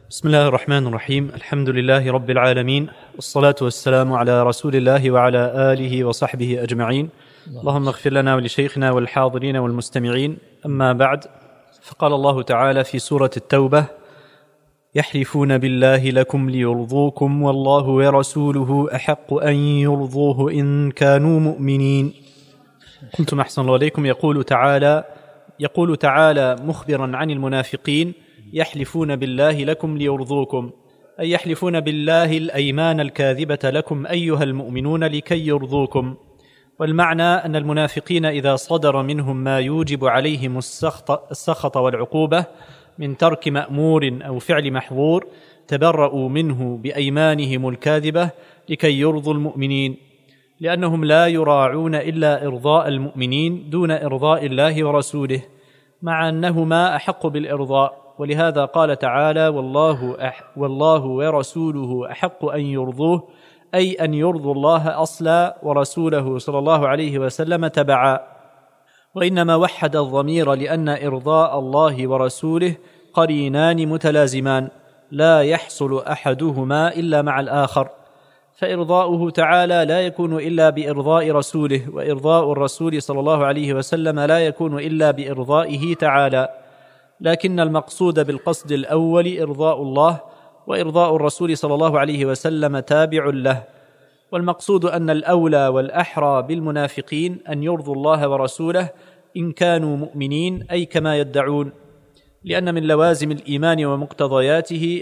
بسم الله الرحمن الرحيم. الحمد لله رب العالمين، والصلاة والسلام على رسول الله وعلى آله وصحبه أجمعين. اللهم اغفر لنا ولشيخنا والحاضرين والمستمعين. أما بعد، فقال الله تعالى في سورة التوبة: يحلفون بالله لكم ليرضوكم والله ورسوله أحق أن يرضوه إن كانوا مؤمنين. قلتم أحسن الله عليكم. يقول تعالى مخبرا عن المنافقين: يحلفون بالله لكم ليرضوكم، أي يحلفون بالله الأيمان الكاذبة لكم أيها المؤمنون لكي يرضوكم. والمعنى أن المنافقين إذا صدر منهم ما يوجب عليهم السخط والعقوبة من ترك مأمور أو فعل محظور تبرؤوا منه بأيمانهم الكاذبة لكي يرضوا المؤمنين، لأنهم لا يراعون إلا إرضاء المؤمنين دون إرضاء الله ورسوله، مع أنهما أحق بالإرضاء. ولهذا قال تعالى: والله ورسوله أحق أن يرضوه، أي أن يرضوا الله أصلا ورسوله صلى الله عليه وسلم تبعا. وإنما وحد الضمير لأن إرضاء الله ورسوله قرينان متلازمان لا يحصل أحدهما إلا مع الآخر، فإرضاؤه تعالى لا يكون إلا بإرضاء رسوله، وإرضاء الرسول صلى الله عليه وسلم لا يكون إلا بإرضائه تعالى. لكن المقصود بالقصد الأول إرضاء الله، وإرضاء الرسول صلى الله عليه وسلم تابع له. والمقصود أن الأولى والأحرى بالمنافقين أن يرضوا الله ورسوله إن كانوا مؤمنين، أي كما يدعون، لأن من لوازم الإيمان ومقتضياته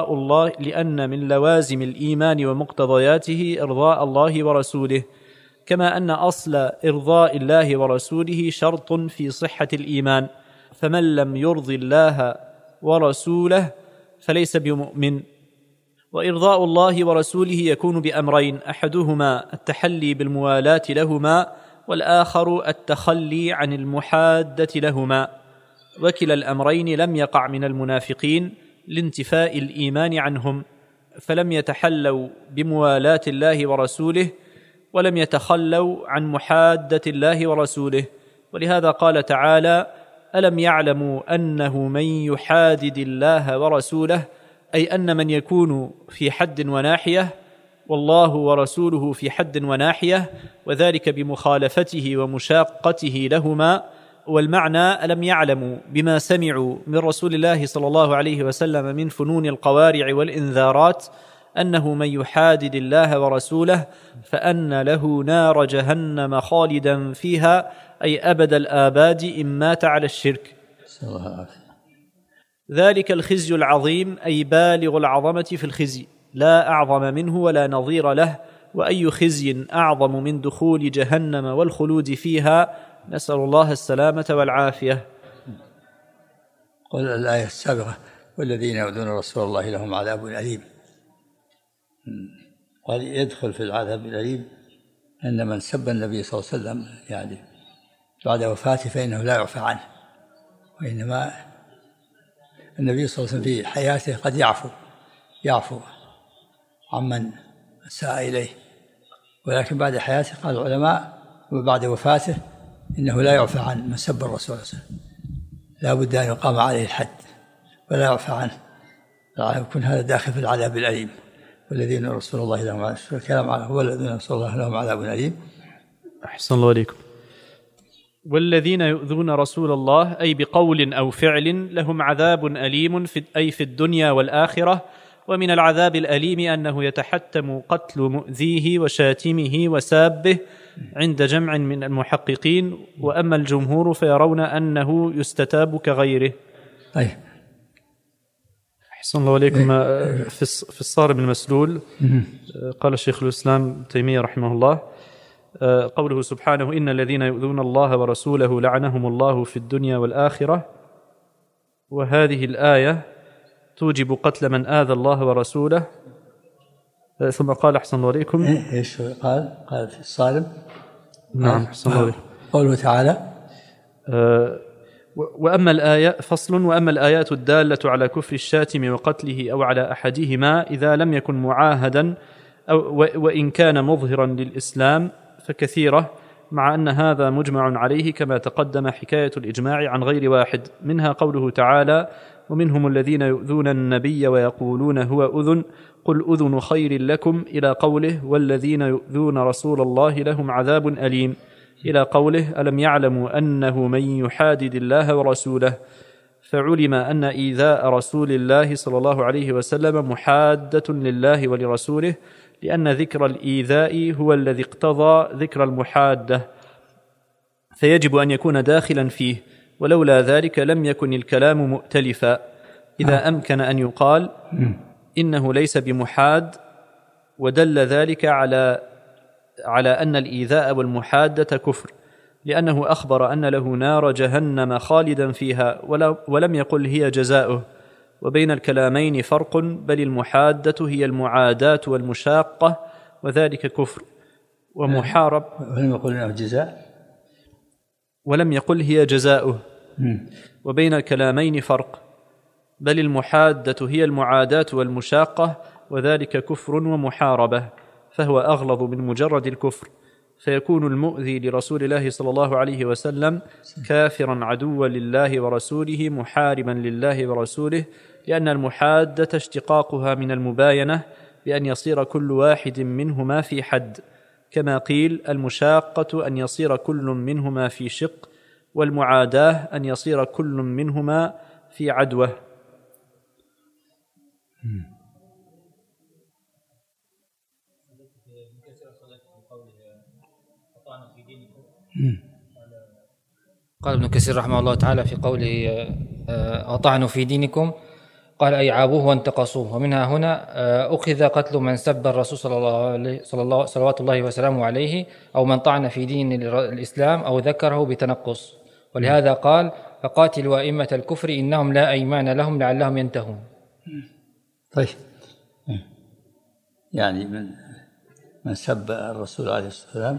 إرضاء الله ورسوله، كما أن أصل إرضاء الله ورسوله شرط في صحة الإيمان، فمن لم يرض الله ورسوله فليس بمؤمن. وإرضاء الله ورسوله يكون بأمرين: أحدهما التحلي بالموالاة لهما، والآخر التخلي عن المحادة لهما. وكلا الأمرين لم يقع من المنافقين لانتفاء الإيمان عنهم، فلم يتحلوا بموالاة الله ورسوله ولم يتخلوا عن محادة الله ورسوله. ولهذا قال تعالى: ألم يعلموا أنه من يحادد الله ورسوله، أي أن من يكون في حد وناحية والله ورسوله في حد وناحية، وذلك بمخالفته ومشاقته لهما. والمعنى: ألم يعلموا بما سمعوا من رسول الله صلى الله عليه وسلم من فنون القوارع والإنذارات أنه من يحادد الله ورسوله فأن له نار جهنم خالدا فيها، أي أبد الآباد إن مات على الشرك. ذلك الخزي العظيم، أي بالغ العظمة في الخزي، لا أعظم منه ولا نظير له. وأي خزي أعظم من دخول جهنم والخلود فيها، نسأل الله السلامة والعافية. قل الآية السابقة: والذين يؤذون رسول الله لهم عذاب أليم. قال يدخل في العذاب الأليم أن من سب النبي صلى الله عليه وسلم يعني بعد وفاته فإنه لا يعفى عنه، وإنما النبي صلى الله عليه وسلم في حياته قد يعفو عمن أساء إليه، ولكن بعد حياته قال العلماء وبعد وفاته إنه لا يعفى عن من سب الرسول صلى الله عليه وسلم، لا بد أن يقام عليه الحد ولا يعفى عنه، يكون هذا داخل في العذاب الأليم. والذين رسول الله لهم الكلام على هو الذين رسول الله لهم عذاب أليم. أحسن الله عليكم. والذين يؤذون رسول الله، أي بقول أو فعل، لهم عذاب أليم في الدنيا والآخرة. ومن العذاب الأليم أنه يتحتم قتل مؤذيه وشاتمه وسابه عند جمع من المحققين، وأما الجمهور فيرون أنه يستتاب كغيره. أحسن الله عليكم. في الصارم المسلول قال شيخ الإسلام تيمية رحمه الله: قوله سبحانه: إن الذين يؤذون الله ورسوله لعنهم الله في الدنيا والآخرة. وهذه الآية توجب قتل من آذى الله ورسوله. ثم قال: أحسن الله عليكم. إيش قال في الصارم؟ نعم، أحسن الله عليكم. قوله تعالى: وأما الآية فصل: وأما الآيات الدالة على كفر الشاتم وقتله أو على أحدهما إذا لم يكن معاهدا وإن كان مظهرا للإسلام فكثيرة، مع أن هذا مجمع عليه كما تقدم حكاية الإجماع عن غير واحد، منها قوله تعالى: ومنهم الذين يؤذون النبي ويقولون هو أذن قل أذن خير لكم، إلى قوله: والذين يؤذون رسول الله لهم عذاب أليم، إلى قوله: ألم يعلموا أنه من يحادد الله ورسوله. فعلم أن إيذاء رسول الله صلى الله عليه وسلم محادة لله ولرسوله، لأن ذكر الإيذاء هو الذي اقتضى ذكر المحادة، فيجب أن يكون داخلا فيه، ولولا ذلك لم يكن الكلام مؤتلفا. إذا أمكن أن يقال إنه ليس بمحاد، ودل ذلك على أن الإيذاء والمحادة كفر، لأنه أخبر أن له نار جهنم خالدا فيها، ولم يقل هي جزاؤه. وبين الكلامين فرق، بل المحادة هي المعاداة والمشاقة، وذلك كفر ومحارب. ولم يقل هي جزاؤه. وبين الكلامين فرق، بل المحادة هي المعاداة والمشاقة، وذلك كفر ومحاربة، فهو أغلظ من مجرد الكفر، فيكون المؤذي لرسول الله صلى الله عليه وسلم كافرا عدوا لله ورسوله محاربا لله ورسوله، لأن المحادة اشتقاقها من المباينة، بأن يصير كل واحد منهما في حد، كما قيل: المشاقة أن يصير كل منهما في شق، والمعاداة أن يصير كل منهما في عدوة. قال ابن كثير رحمه الله تعالى في قوله: أطعنوا في دينكم، قال: أي عابوه وانتقصوه. ومنها هنا أخذ قتل من سب الرسول صلوات الله وسلامه عليه، أو من طعن في دين الإسلام أو ذكره بتنقص. ولهذا قال: فقاتلوا أئمة الكفر إنهم لا أيمان لهم لعلهم ينتهون. طيب، يعني من سب الرسول عليه الصلاة والسلام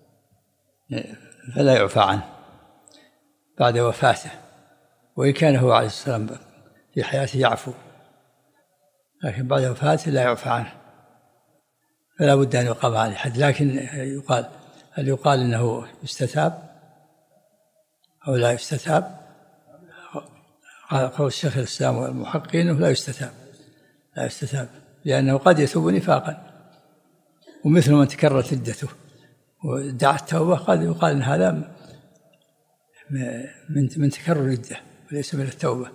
فلا يعفى عنه بعد وفاته، وإن كان هو عليه الصلاة والسلام في حياته يعفو، لكن بعد وفاته لا يعفى عنه، فلا بد أن يقام عليه حد. لكن هل يقال إنه يستتاب أو لا يستتاب؟ قول الشيخ الإسلام والمحققين إنه لا يستتاب، لأنه قد يتوب نفاقا، ومثل من تكررت ردته ودعا التوبة قد يقال إن هذا من تكرر الردة وليس من التوبة،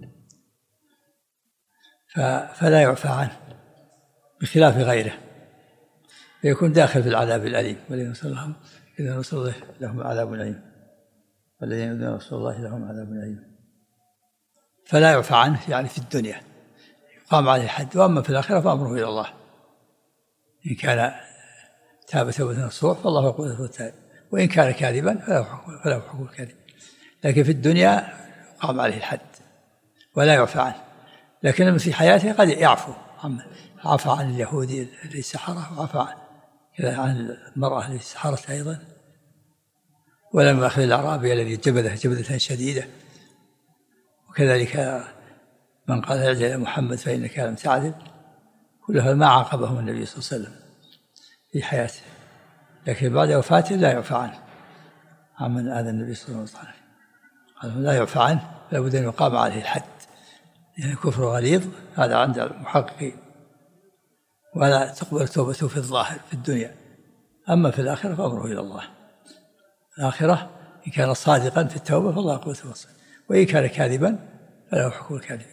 فلا يعفى عنه بخلاف غيره، فيكون داخل في العذاب الأليم. والذين يؤذون رسول الله لهم عذاب أليم، والذين يؤذون رسول الله لهم عذاب أليم. فلا يعفى عنه يعني في الدنيا يقام عليه الحد، وأما في الآخرة فأمره إلى الله، إن كان تاب توبة نصوح فالله يقبل توبة التائب، وإن كان كاذبا فلا حكم الكاذب. لكن في الدنيا يقام عليه الحد ولا يعفى عنه، لكن في حياته قد يعفو، عفى عن اليهودي الذي سحره، وعفى عن المرأة التي سحرت أيضا، ولم يأخذ الأعرابي الذي جبدة شديدة، وكذلك من قال: ارجع إلى محمد فإنك لم تعدل. كل هذا ما عاقبهم النبي صلى الله عليه وسلم في حياته، لكن بعد وفاته لا يعفى عنه عمن آذى النبي صلى الله عليه وسلم، قال لا يعفى عنه، لا بد أن يقام عليه الحد، يعني كفر غليظ هذا عند المحققين، ولا تقبل توبته في الظاهر في الدنيا. أما في الآخرة فأمره إلى الله، الآخرة إن كان صادقا في التوبة فالله يقبل توبته، وإن كان كاذبا فله حكم الكاذبين،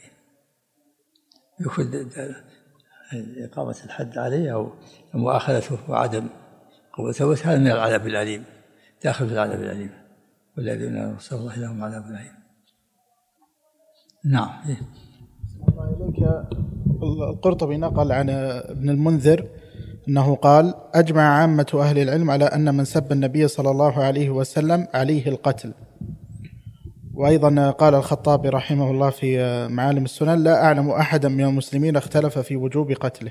يكون إقامة الحد عليه أو مؤاخذته وعدم قبول توبته، هذا من العذاب الأليم، داخل في العذاب الأليم، والذين رسول الله لهم عذاب أليم. نعم. القرطبي نقل عن ابن المنذر أنه قال: أجمع عامة أهل العلم على أن من سب النبي صلى الله عليه وسلم عليه القتل. وأيضا قال الخطابي رحمه الله في معالم السنن: لا أعلم أحدا من المسلمين اختلف في وجوب قتله.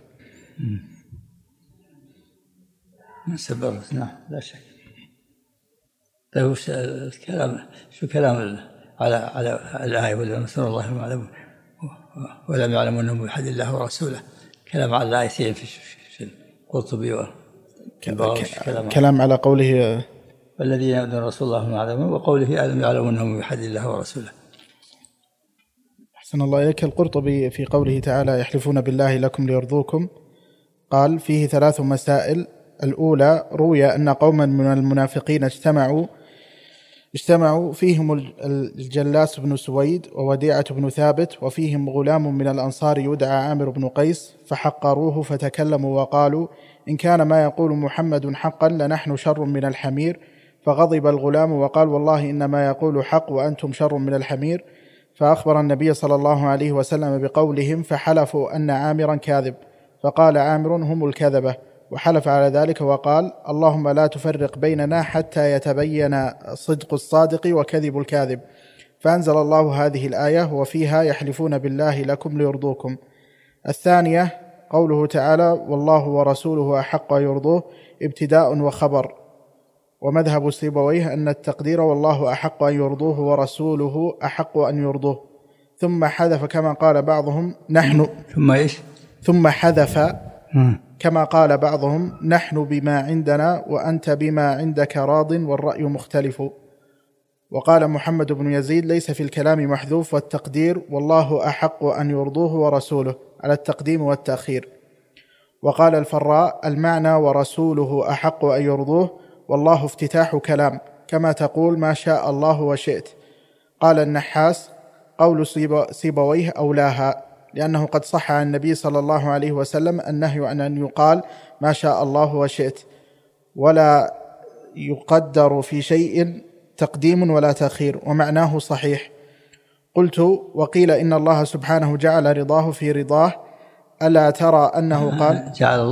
من سب، نعم لا شك. طيب شو كلام على الآية: ولم يسر الله ولم يعلموا أنه يحد الله ورسوله؟ كلام على الآيتين في القرطبي كلام على قوله والذين يؤذون رسول الله هم أعلم، وقوله ألم يعلموا أنهم بحد الله ورسوله. أحسن الله إليك. القرطبي في قوله تعالى يحلفون بالله لكم ليرضوكم قال فيه 3 مسائل. الأولى روي أن قوما من المنافقين اجتمعوا فيهم الجلاس بن سويد ووديعة بن ثابت، وفيهم غلام من الأنصار يدعى عامر بن قيس، فحقروه فتكلموا وقالوا إن كان ما يقول محمد حقا لنحن شر من الحمير. فغضب الغلام وقال والله إنما يقول حق وأنتم شر من الحمير. فأخبر النبي صلى الله عليه وسلم بقولهم، فحلفوا أن عامرا كاذب، فقال عامر هم الكذبة، وحلف على ذلك وقال اللهم لا تفرق بيننا حتى يتبين صدق الصادق وكذب الكاذب. فأنزل الله هذه الآية وفيها يحلفون بالله لكم ليرضوكم. الثانية قوله تعالى والله ورسوله أحق أن يرضوه ابتداء وخبر، ومذهب سيبويه أن التقدير والله أحق أن يرضوه ورسوله أحق أن يرضوه. ثم حذف كما قال بعضهم نحن ثم حذف كما قال بعضهم نحن بما عندنا وأنت بما عندك راض والرأي مختلف. وقال محمد بن يزيد ليس في الكلام محذوف، والتقدير والله أحق أن يرضوه ورسوله على التقديم والتأخير. وقال الفراء المعنى ورسوله أحق أن يرضوه والله افتتاح كلام كما تقول ما شاء الله وشئت. قال النحاس قول سيبويه أولاها، لأنه قد صح عن النبي صلى الله عليه وسلم النهي عن أن يقال ما شاء الله وشئت، ولا يقدر في شيء تقديم ولا تأخير، ومعناه صحيح. قلت وقيل إن الله سبحانه جعل رضاه في رضاه، ألا ترى أنه قال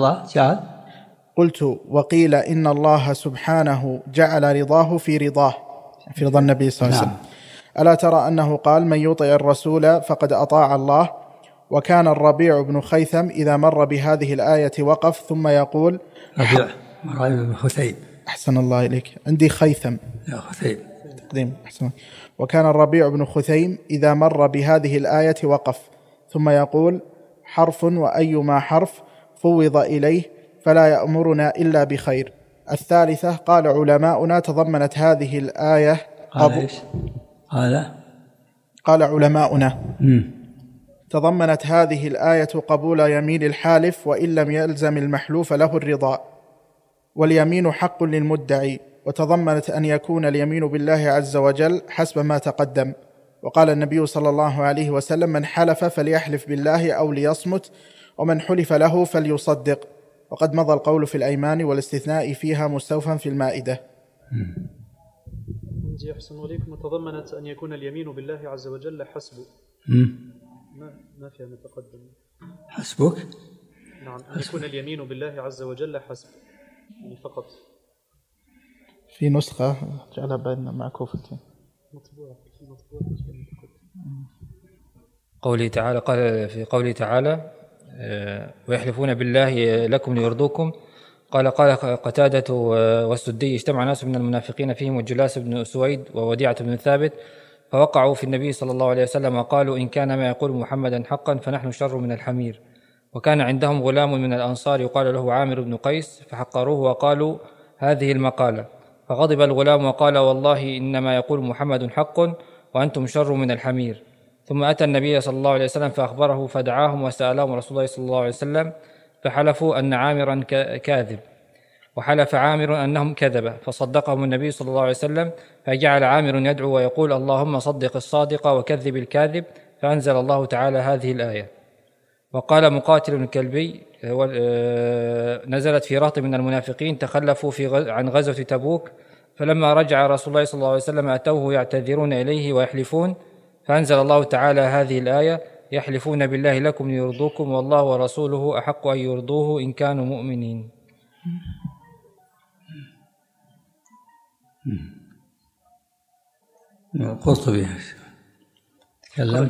قلت وقيل إن الله سبحانه جعل رضاه في رضاه، في رضا النبي صلى الله عليه وسلم. ألا ترى أنه قال من يطع الرسول فقد أطاع الله. وكان الربيع بن خيثم إذا مر بهذه الآية وقف ثم يقول ربيع بن خثيم. أحسن الله إليك، عندي خيثم خثيم تقديم. أحسن. وكان الربيع بن خثيم إذا مر بهذه الآية وقف ثم يقول حرف وأيما حرف فوض إليه فلا يأمرنا إلا بخير. الثالثة قال علماؤنا تضمنت هذه الآية قال علماؤنا تضمنت هذه الآية قبول يمين الحالف وإن لم يلزم المحلوف له الرضا، واليمين حق للمدعي، وتضمنت أن يكون اليمين بالله عز وجل حسب ما تقدم. وقال النبي صلى الله عليه وسلم من حلف فليحلف بالله أو ليصمت، ومن حلف له فليصدق. وقد مضى القول في الأيمان والاستثناء فيها مستوفا في المائدة. أحسن عليكم. وتضمنت أن يكون اليمين بالله عز وجل حسبه. ما فيها متقدم. حسبك؟ نعم، أن يكون اليمين بالله عز وجل حسب، يعني فقط. في نسخة جعلها بين معكوفتين مطبوعة. قوله تعالى قال في قوله تعالى ويحلفون بالله لكم ليرضوكم. قال قتادة والسدي اجتمع ناس من المنافقين فيهم الجلاس بن سويد ووديعة بن ثابت، فوقعوا في النبي صلى الله عليه وسلم وقالوا إن كان ما يقول محمدا حقا فنحن شر من الحمير. وكان عندهم غلام من الأنصار يقال له عامر بن قيس، فحقروه وقالوا هذه المقالة. فغضب الغلام وقال والله إنما يقول محمد حق وأنتم شر من الحمير. ثم أتى النبي صلى الله عليه وسلم فأخبره فدعاهم وسألهم رسول الله صلى الله عليه وسلم، فحلفوا أن عامرا كاذب، وحلف عامر أنهم كذبة، فصدقهم النبي صلى الله عليه وسلم، فجعل عامر يدعو ويقول اللهم صدق الصادق وكذب الكاذب، فأنزل الله تعالى هذه الآية. وقال مقاتل الكلبي نزلت في رهط من المنافقين تخلفوا عن غزوة تبوك، فلما رجع رسول الله صلى الله عليه وسلم أتوه يعتذرون إليه ويحلفون، فأنزل الله تعالى هذه الآية يحلفون بالله لكم ليرضوكم والله ورسوله أحق أن يرضوه إن كانوا مؤمنين. القرطبي تكلم،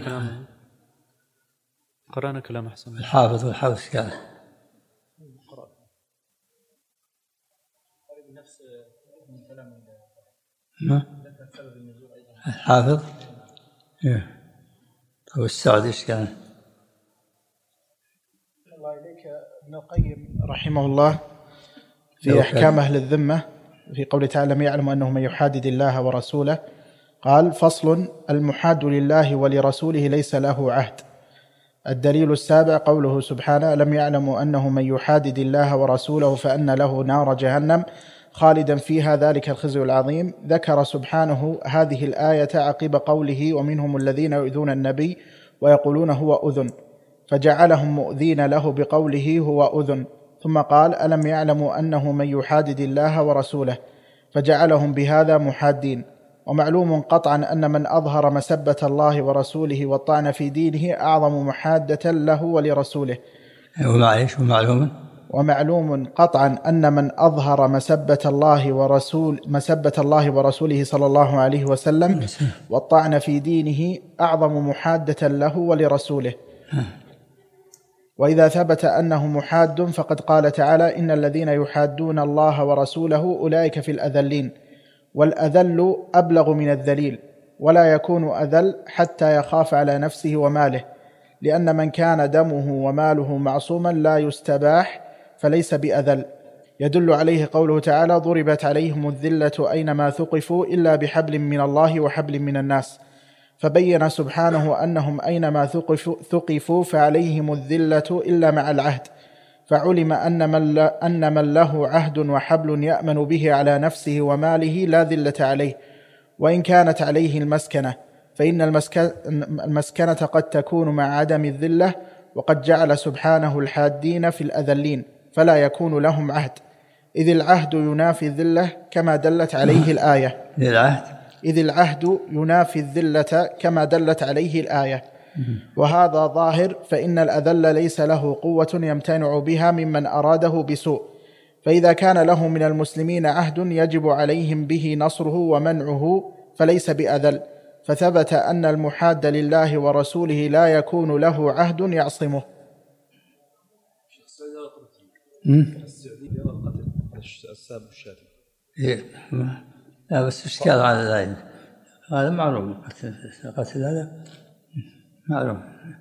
قرأنا كلام أحسن. الحافظ والحافظ كان الحافظ والسعدي ايش كان؟ الله إليك. ابن القيم رحمه الله في أحكام أهل الذمة في قوله تعالى لم يعلم أنه من يحادد الله ورسوله. قال: فصل: المحاد لله ولرسوله ليس له عهد. الدليل السابع قوله سبحانه: لم يعلموا أنه من يحادد الله ورسوله فأن له نار جهنم خالدا فيها ذلك الخزي العظيم. ذكر سبحانه هذه الآية عقب قوله: ومنهم الذين يؤذون النبي ويقولون هو أذن، فجعلهم مؤذين له بقوله هو أذن. ثم قال: ألم يعلموا أنه من يحادد الله ورسوله، فجعلهم بهذا محادين. ومعلوم قطعا أن من أظهر مسبة الله ورسوله والطعن في دينه أعظم محادة له ولرسوله. ومعلوم قطعا أن من أظهر مسبة الله ورسوله صلى الله عليه وسلم والطعن في دينه أعظم محادة له ولرسوله. وإذا ثبت أنه محاد فقد قال تعالى: إن الذين يحادون الله ورسوله أولئك في الأذلين. والأذل أبلغ من الذليل، ولا يكون أذل حتى يخاف على نفسه وماله، لأن من كان دمه وماله معصوما لا يستباح فليس بأذل. يدل عليه قوله تعالى: ضربت عليهم الذلة أينما ثقفوا إلا بحبل من الله وحبل من الناس. فبين سبحانه أنهم أينما ثقفوا فعليهم الذلة إلا مع العهد، فعلم أن من له عهد وحبل يأمن به على نفسه وماله لا ذلة عليه، وإن كانت عليه المسكنة، فإن المسكنة قد تكون مع عدم الذلة، وقد جعل سبحانه الحادين في الأذلين فلا يكون لهم عهد، إذ العهد ينافي الذلة كما دلت عليه الآية. إذ العهد ينافي الذلة كما دلت عليه الآية. وهذا ظاهر، فإن الأذل ليس له قوة يمتنع بها ممن أراده بسوء، فإذا كان له من المسلمين عهد يجب عليهم به نصره ومنعه فليس بأذل. فثبت أن المحاد لله ورسوله لا يكون له عهد يعصمه. لا بس إشكال على ذلك، هذا معروف، قتل هذا معروف،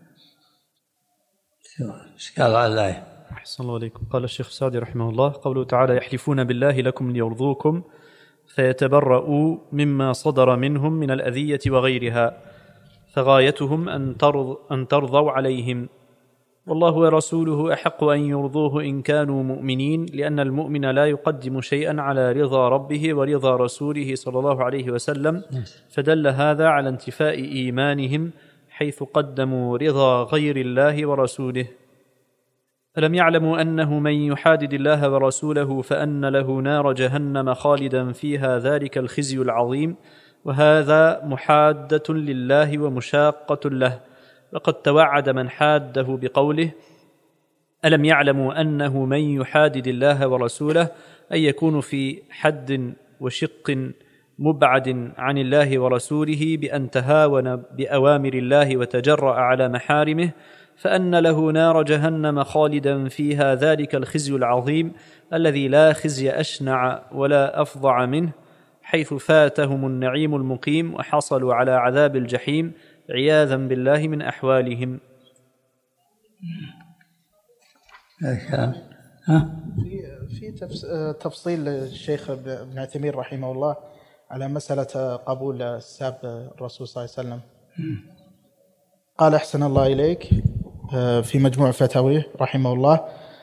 إشكال على ذلك. أحسن الله عليكم. قال الشيخ سعدي رحمه الله: قوله تعالى: يحلفون بالله لكم ليرضوكم فيتبرؤوا مما صدر منهم من الأذية وغيرها، فغايتهم أن ترضوا عليهم، والله ورسوله أحق أن يرضوه إن كانوا مؤمنين، لأن المؤمن لا يقدم شيئا على رضا ربه ورضا رسوله صلى الله عليه وسلم، فدل هذا على انتفاء إيمانهم حيث قدموا رضا غير الله ورسوله. ألم يعلموا أنه من يحادد الله ورسوله فأن له نار جهنم خالدا فيها ذلك الخزي العظيم، وهذا محادة لله ومشاقة له. وقد توعد من حاده بقوله: ألم يعلموا أنه من يحادد الله ورسوله، أن يكون في حد وشق مبعد عن الله ورسوله بأن تهاون بأوامر الله وتجرأ على محارمه، فأن له نار جهنم خالدا فيها ذلك الخزي العظيم الذي لا خزي أشنع ولا أفظع منه، حيث فاتهم النعيم المقيم وحصلوا على عذاب الجحيم عياذا بالله من أحوالهم. في تفصيل الشيخ ابن عثيمين رحمه الله على مسألة قبول ساب الرسول صلى الله عليه وسلم. قال: أحسن الله إليك في مجموع فتاويه رحمه الله: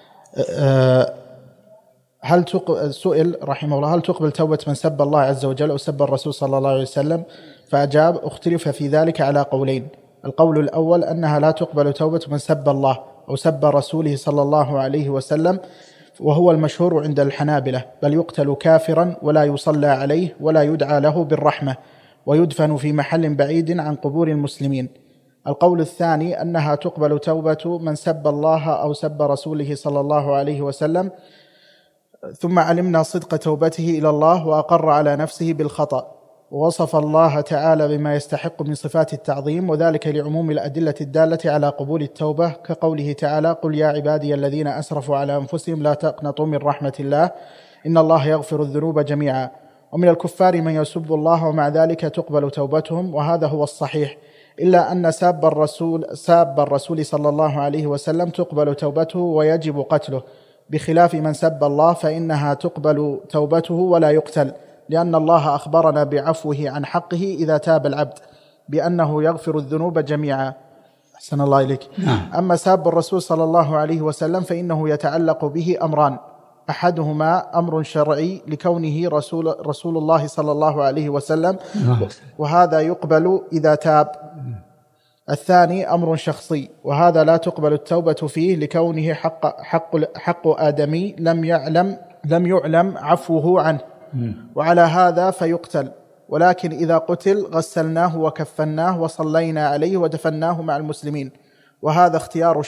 سئل رحمه الله: هل تقبل توبة من سب الله عز وجل أو سب الرسول صلى الله عليه وسلم؟ فأجاب: اختلف في ذلك على قولين. القول الأول أنها لا تقبل توبة من سب الله أو سب رسوله صلى الله عليه وسلم، وهو المشهور عند الحنابلة، بل يقتل كافرا ولا يصلى عليه ولا يدعى له بالرحمة، ويدفن في محل بعيد عن قبور المسلمين. القول الثاني أنها تقبل توبة من سب الله أو سب رسوله صلى الله عليه وسلم ثم علمنا صدق توبته إلى الله وأقر على نفسه بالخطأ، ووصف الله تعالى بما يستحق من صفات التعظيم، وذلك لعموم الأدلة الدالة على قبول التوبة، كقوله تعالى: قل يا عبادي الذين أسرفوا على أنفسهم لا تقنطوا من رحمة الله إن الله يغفر الذنوب جميعا. ومن الكفار من يسب الله ومع ذلك تقبل توبتهم، وهذا هو الصحيح، إلا أن ساب الرسول صلى الله عليه وسلم تقبل توبته ويجب قتله، بخلاف من سب الله فإنها تقبل توبته ولا يقتل، لأن الله أخبرنا بعفوه عن حقه إذا تاب العبد بأنه يغفر الذنوب جميعا. أحسن الله إليك. أما ساب الرسول صلى الله عليه وسلم فإنه يتعلق به أمران: أحدهما أمر شرعي لكونه رسول الله صلى الله عليه وسلم، وهذا يقبل إذا تاب. الثاني أمر شخصي، وهذا لا تقبل التوبة فيه لكونه حق آدمي لم يعلم عفوه عنه، وعلى هذا فيقتل. ولكن إذا قتل غسلناه وكفناه وصلينا عليه ودفناه مع المسلمين. وهذا اختيار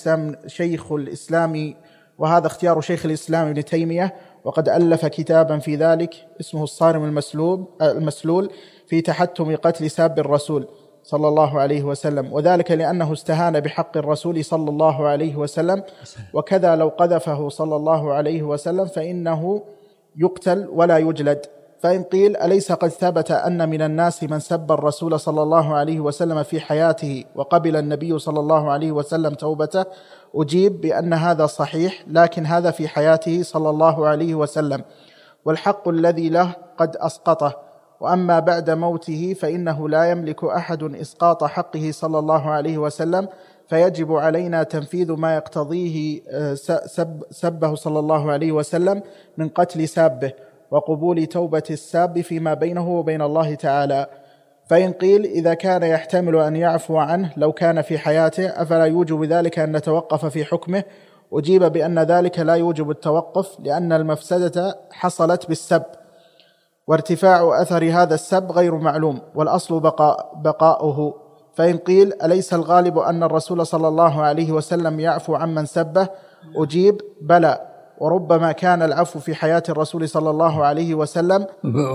شيخ الإسلام ابن تيمية، وقد ألف كتابا في ذلك اسمه الصارم المسلول في تحتم قتل ساب الرسول صلى الله عليه وسلم، وذلك لأنه استهان بحق الرسول صلى الله عليه وسلم. وكذا لو قذفه صلى الله عليه وسلم فإنه يقتل ولا يجلد. فإن قيل: أليس قد ثبت أن من الناس من سب الرسول صلى الله عليه وسلم في حياته وقبل النبي صلى الله عليه وسلم توبته؟ أجيب بأن هذا صحيح، لكن هذا في حياته صلى الله عليه وسلم، والحق الذي له قد أسقطه. وأما بعد موته فإنه لا يملك أحد إسقاط حقه صلى الله عليه وسلم، فيجب علينا تنفيذ ما يقتضيه سبه صلى الله عليه وسلم من قتل سابه وقبول توبة الساب فيما بينه وبين الله تعالى. فإن قيل: إذا كان يحتمل أن يعفو عنه لو كان في حياته أفلا يوجب ذلك أن نتوقف في حكمه؟ أجيب بأن ذلك لا يوجب التوقف، لأن المفسدة حصلت بالسب، وارتفاع أثر هذا السب غير معلوم، والأصل بقاؤه. فإن قيل: أليس الغالب أن الرسول صلى الله عليه وسلم يعفو عمن سبه؟ أجيب: بلى، وربما كان العفو في حياة الرسول صلى الله عليه وسلم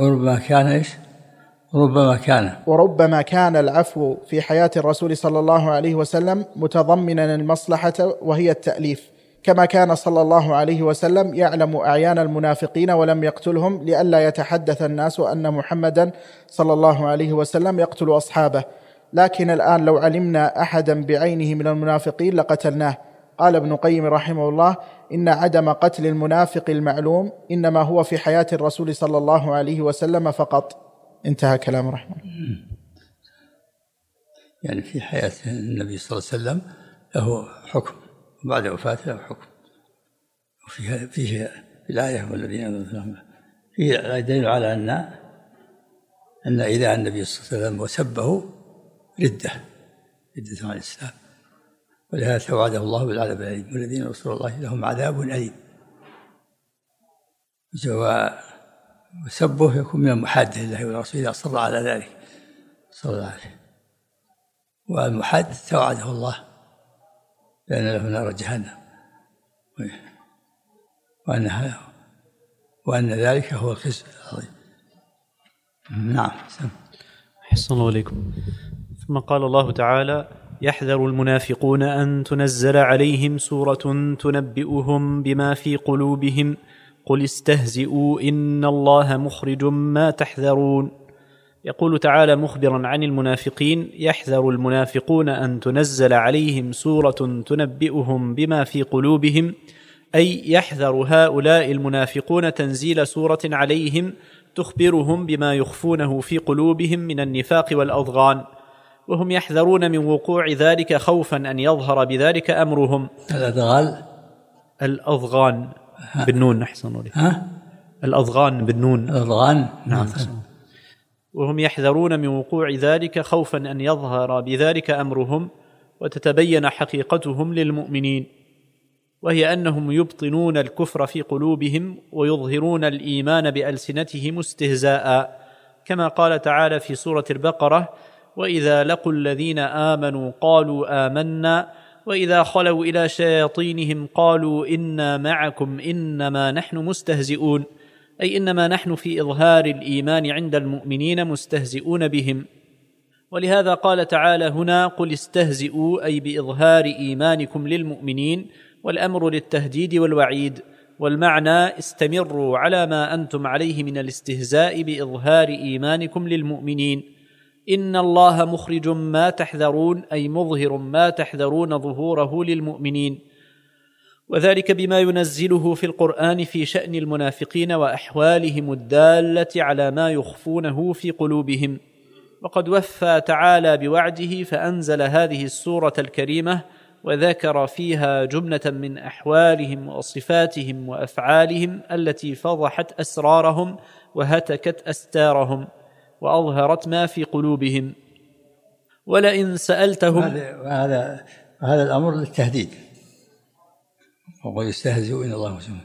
وربما كان العفو في حياة الرسول صلى الله عليه وسلم متضمنا المصلحة وهي التأليف، كما كان صلى الله عليه وسلم يعلم أعيان المنافقين ولم يقتلهم لئلا يتحدث الناس أن محمدا صلى الله عليه وسلم يقتل أصحابه. لكن الآن لو علمنا أحدا بعينه من المنافقين لقتلناه. قال ابن القيم رحمه الله: إن عدم قتل المنافق المعلوم إنما هو في حياة الرسول صلى الله عليه وسلم فقط. انتهى كلام رحمه الله. يعني في حياة النبي صلى الله عليه وسلم له حكم، وبعد وفاته له حكم. وفيه الآية والذين آمنوا فيه دليل على أن إذا النبي صلى الله عليه وسلم وسبه ردة عن الإسلام، ولهذا توعده الله بالعذاب الأليم: والذين ينصرون الله لهم عذاب أليم. وسبه يكون من المحادة لله ورسوله إذا أصر على ذلك صلى الله عليه. والمحاد توعده الله بأن له نار جهنم، وأن ذلك هو الخزي العظيم. نعم. أحسن الله إليكم. ثم قال الله تعالى: يحذر المنافقون أن تنزل عليهم سورة تنبئهم بما في قلوبهم قل استهزئوا إن الله مخرج ما تحذرون. يقول تعالى مخبرا عن المنافقين: يحذر المنافقون أن تنزل عليهم سورة تنبئهم بما في قلوبهم، أي يحذر هؤلاء المنافقون تنزيل سورة عليهم تخبرهم بما يخفونه في قلوبهم من النفاق والأضغان، وهم يحذرون من وقوع ذلك خوفا أن يظهر بذلك أمرهم. الأضغان بالنون. أحسن لي. الأضغان بالنون. الأضغان. نعم. وهم يحذرون من وقوع ذلك خوفا أن يظهر بذلك أمرهم وتتبين حقيقتهم للمؤمنين، وهي أنهم يبطنون الكفر في قلوبهم ويظهرون الإيمان بألسنتهم استهزاء، كما قال تعالى في سورة البقرة: وإذا لقوا الذين آمنوا قالوا آمنا وإذا خلوا إلى شياطينهم قالوا إنا معكم إنما نحن مستهزئون، أي إنما نحن في إظهار الإيمان عند المؤمنين مستهزئون بهم. ولهذا قال تعالى هنا: قل استهزئوا، أي بإظهار إيمانكم للمؤمنين، والأمر للتهديد والوعيد، والمعنى استمروا على ما أنتم عليه من الاستهزاء بإظهار إيمانكم للمؤمنين. إن الله مخرج ما تحذرون، أي مظهر ما تحذرون ظهوره للمؤمنين. وذلك بما ينزله في القرآن في شأن المنافقين وأحوالهم الدالة على ما يخفونه في قلوبهم. وقد وفى تعالى بوعده فأنزل هذه السورة الكريمة وذكر فيها جملة من أحوالهم وصفاتهم وأفعالهم التي فضحت أسرارهم وهتكت أستارهم وأظهرت ما في قلوبهم. ولئن سألتهم هذا الأمر للتهديد، وقل يستهزئوا إن الله مسلم.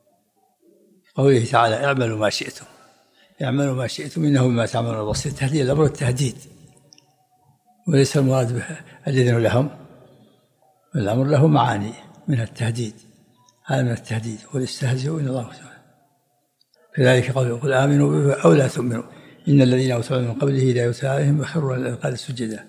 قوله تعالى اعملوا ما شئتم، اعملوا ما شئتم إنه بما تعملون بصير. تهديد، الأمر التهديد، وليس المراد به الإذن لهم، الأمر له معاني من التهديد، هذا من التهديد. قل استهزئوا إن الله مسلم. كذلك قل آمنوا به أو لا تؤمنوا إن الذين أوتوا من قبله إذا يتلى عليهم يخرون للأذقان سجدا.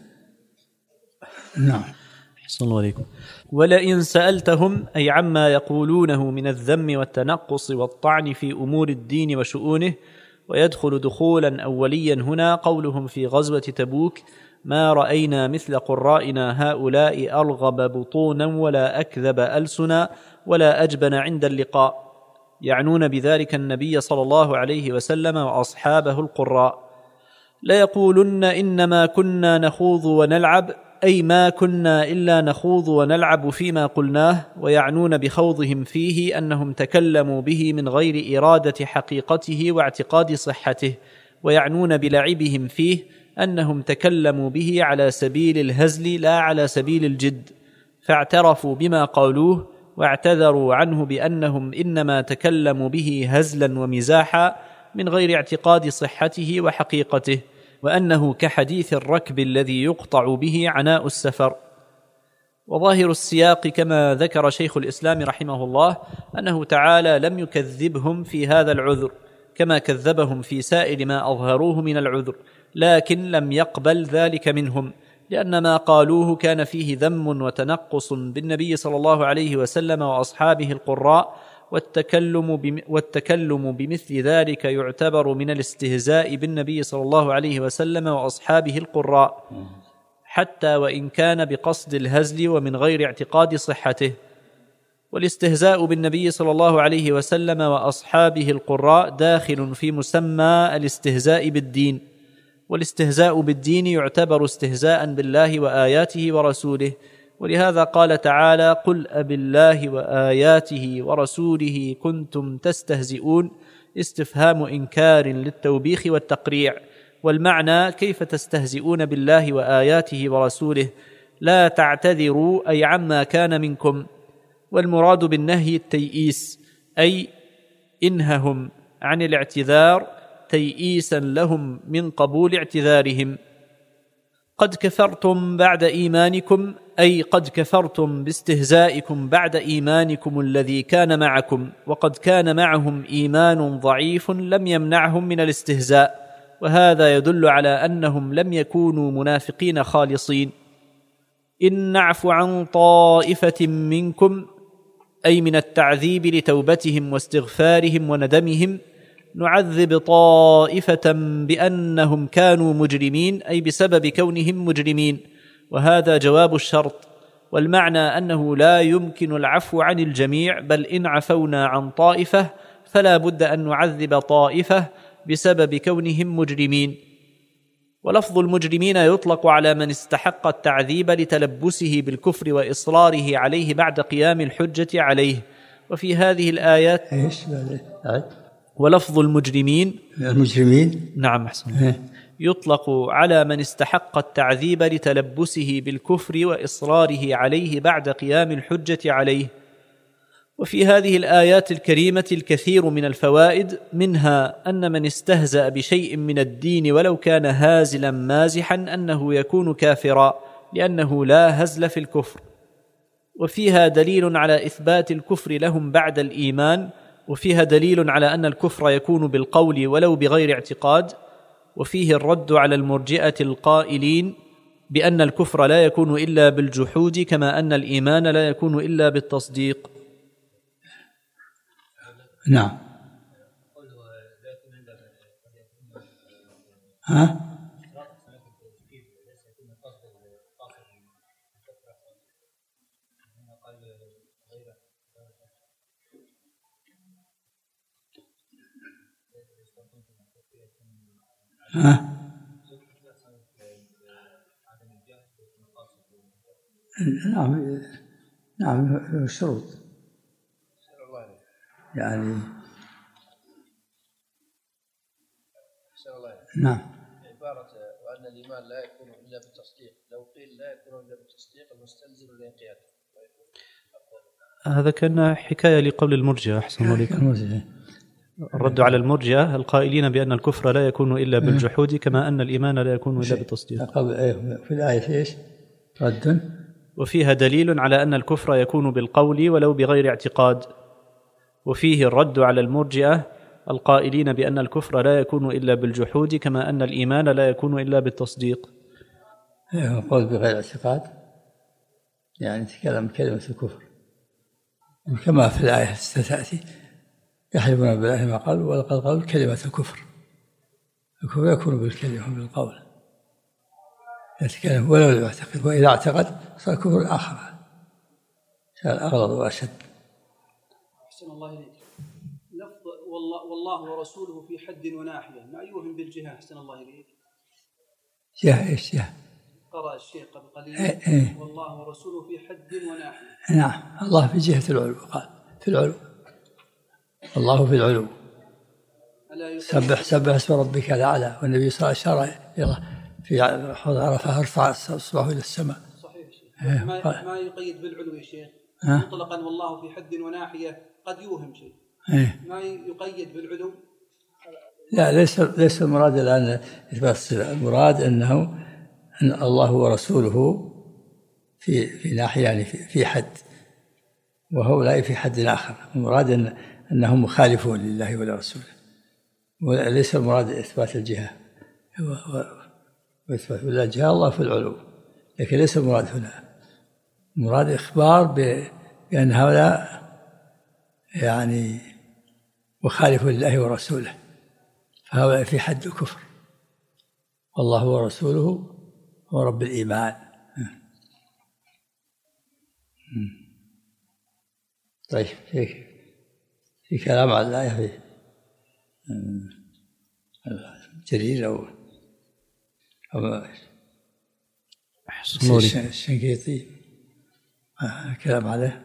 نعم. أحسن الله عليكم. ولئن سألتهم أي عما يقولونه من الذم والتنقص والطعن في أمور الدين وشؤونه. ويدخل دخولا أوليا هنا قولهم في غزوة تبوك ما رأينا مثل قرائنا هؤلاء أرغب بطونا ولا أكذب ألسنا ولا أجبن عند اللقاء، يعنون بذلك النبي صلى الله عليه وسلم وأصحابه القراء. ليقولن إنما كنا نخوض ونلعب، أي ما كنا إلا نخوض ونلعب فيما قلناه، ويعنون بخوضهم فيه أنهم تكلموا به من غير إرادة حقيقته واعتقاد صحته، ويعنون بلعبهم فيه أنهم تكلموا به على سبيل الهزل لا على سبيل الجد، فاعترفوا بما قالوه واعتذروا عنه بأنهم إنما تكلموا به هزلا ومزاحا من غير اعتقاد صحته وحقيقته، وأنه كحديث الركب الذي يقطع به عناء السفر. وظاهر السياق كما ذكر شيخ الإسلام رحمه الله أنه تعالى لم يكذبهم في هذا العذر كما كذبهم في سائر ما أظهروه من العذر، لكن لم يقبل ذلك منهم، لأن ما قالوه كان فيه ذم وتنقص بالنبي صلى الله عليه وسلم وأصحابه القراء، والتكلم بمثل ذلك يعتبر من الاستهزاء بالنبي صلى الله عليه وسلم وأصحابه القراء، حتى وإن كان بقصد الهزل ومن غير اعتقاد صحته. والاستهزاء بالنبي صلى الله عليه وسلم وأصحابه القراء داخل في مسمى الاستهزاء بالدين، والاستهزاء بالدين يعتبر استهزاء بالله وآياته ورسوله. ولهذا قال تعالى قل أبالله وآياته ورسوله كنتم تستهزئون، استفهام إنكار للتوبيخ والتقريع، والمعنى كيف تستهزئون بالله وآياته ورسوله، لا تعتذروا أي عما كان منكم. والمراد بالنهي التيئيس، أي إنههم عن الاعتذار تيئيسا لهم من قبول اعتذارهم. قد كفرتم بعد إيمانكم، أي قد كفرتم باستهزائكم بعد إيمانكم الذي كان معكم، وقد كان معهم إيمان ضعيف لم يمنعهم من الاستهزاء، وهذا يدل على أنهم لم يكونوا منافقين خالصين. إن نعف عن طائفة منكم، أي من التعذيب لتوبتهم واستغفارهم وندمهم، نعذب طائفة بأنهم كانوا مجرمين، أي بسبب كونهم مجرمين، وهذا جواب الشرط. والمعنى أنه لا يمكن العفو عن الجميع، بل إن عفونا عن طائفة فلا بد أن نعذب طائفة بسبب كونهم مجرمين. ولفظ المجرمين يطلق على من استحق التعذيب لتلبسه بالكفر وإصراره عليه بعد قيام الحجة عليه. وفي هذه الآيات ولفظ المجرمين نعم أحسن يطلق على من استحق التعذيب لتلبسه بالكفر وإصراره عليه بعد قيام الحجة عليه. وفي هذه الآيات الكريمة الكثير من الفوائد، منها أن من استهزأ بشيء من الدين ولو كان هازلا مازحا أنه يكون كافرا، لأنه لا هزل في الكفر. وفيها دليل على إثبات الكفر لهم بعد الإيمان، وفيها دليل على أن الكفر يكون بالقول ولو بغير اعتقاد. وفيه الرد على المرجئة القائلين بأن الكفر لا يكون إلا بالجحود، كما أن الإيمان لا يكون إلا بالتصديق. نعم. نعم الشروط يعني. نعم. عبارة وأن الإيمان لا يكون إلا بالتصديق، لو قيل لا يكون إلا بالتصديق المستلزم للانقياد، هذا كان حكاية لقول المرجئة. أحسن الله عليكم. الرد على المرجئة القائلين بأن الكفر لا يكون إلا بالجحود كما أن الإيمان لا يكون إلا بالتصديق. في الآية إيش؟ رد. وفيها دليل على أن الكفر يكون بالقول ولو بغير اعتقاد، وفيه الرد على المرجئة القائلين بأن الكفر لا يكون إلا بالجحود كما أن الإيمان لا يكون إلا بالتصديق. القول بغير اعتقاد يعني تكلم كلمة الكفر، كما في الآية ستأتي يحلفون بالله ما قالوا ولقد قالوا كلمة الكفر. الكفر يكون بالكلمة بالقول، يتكلم ولو يعتقد، وإذا اعتقد صار كفر آخر، صار أغلظ وأشد. أحسن الله إليك. لفظ والله ورسوله في حد وناحية ما يوهم بالجهة. أحسن الله إليك. جهة إيش جهة؟ قرأ الشيخ قبل قليل والله ورسوله في حد وناحية. نعم، الله في جهة العلو، قال في العلو، الله في العلو. سبح اسم ربك الأعلى. والنبي صلى الله عليه وسلم أشار في حوض عرفة ارفع إصبعه إلى السماء. صحيح شيخ. ما يقيد بالعلو يا شيخ مطلقا، والله في حد وناحية قد يوهم شيء. ما يقيد بالعلو. لا، ليس المراد الآن إثبات، المراد أن الله ورسوله في ناحية يعني في حد، وهؤلاء في حد آخر. المراد أنهم مخالفون لله ولرسوله، وليس المراد إثبات الجهة وإثبات الجهة. الله في العلو، لكن ليس المراد هنا. المراد إخبار بأن هؤلاء يعني مخالفون لله ورسوله، فهؤلاء في حد الكفر، والله ورسوله هو رب الإيمان. طيب، في كلام على الآية في جرير أو الشنقيطي كلام عليه.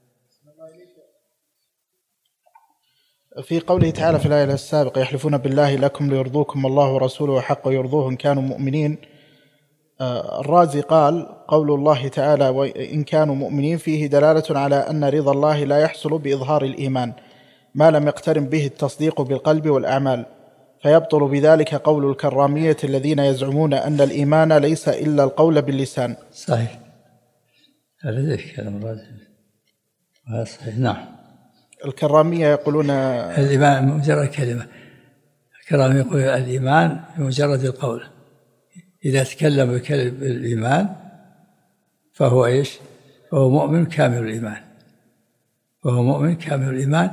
في قوله تعالى في الآية السابقة يحلفون بالله لكم ليرضوكم والله ورسوله حق يرضوه إن كانوا مؤمنين. الرازي قال قول الله تعالى وإن كانوا مؤمنين فيه دلالة على أن رضا الله لا يحصل بإظهار الإيمان ما لم يقترن به التصديق بالقلب والأعمال، فيبطل بذلك قول الكرامية الذين يزعمون أن الإيمان ليس إلا القول باللسان. صحيح، هذا ذلك كلام الرازي، هذا صحيح. نعم. الكرامية يقولون الإيمان مجرد كلمة. الكرامية يقول الإيمان بمجرد القول، إذا تكلم بالإيمان فهو إيش؟ فهو مؤمن كامل الإيمان، وهو مؤمن كامل الإيمان.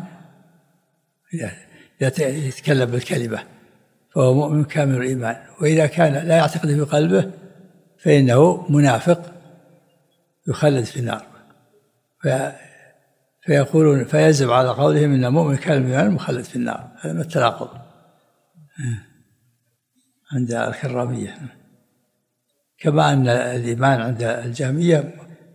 إذا يتكلم بالكلمة فهو مؤمن كامل الإيمان، وإذا كان لا يعتقد في قلبه فإنه منافق يخلد في النار. فيقولون فيزعم على قولهم إن مؤمن كامل الإيمان مخلد في النار. هذا من التناقض عند الكرامية. كما أن الإيمان عند الجهمية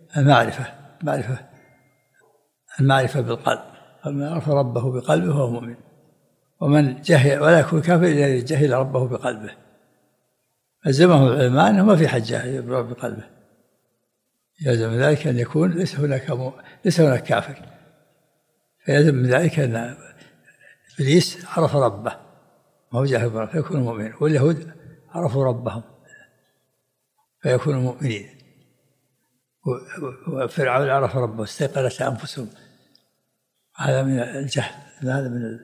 المعرفة بالقلب، فمن عرف ربه بقلبه فهو مؤمن، ومن جهل ولا يكون كافر إلا جهل ربه بقلبه. ألزمه العلماء أنه ما في حد جاهل بقلبه، يلزم من ذلك أن يكون ليس هناك كافر، فيلزم من ذلك أن إبليس عرف ربه وهو جاهل بربه فيكون مؤمن، واليهود عرفوا ربهم فيكونوا مؤمنين، وفرعون عرف ربه استيقنت أنفسهم. هذا من الجهل، هذا من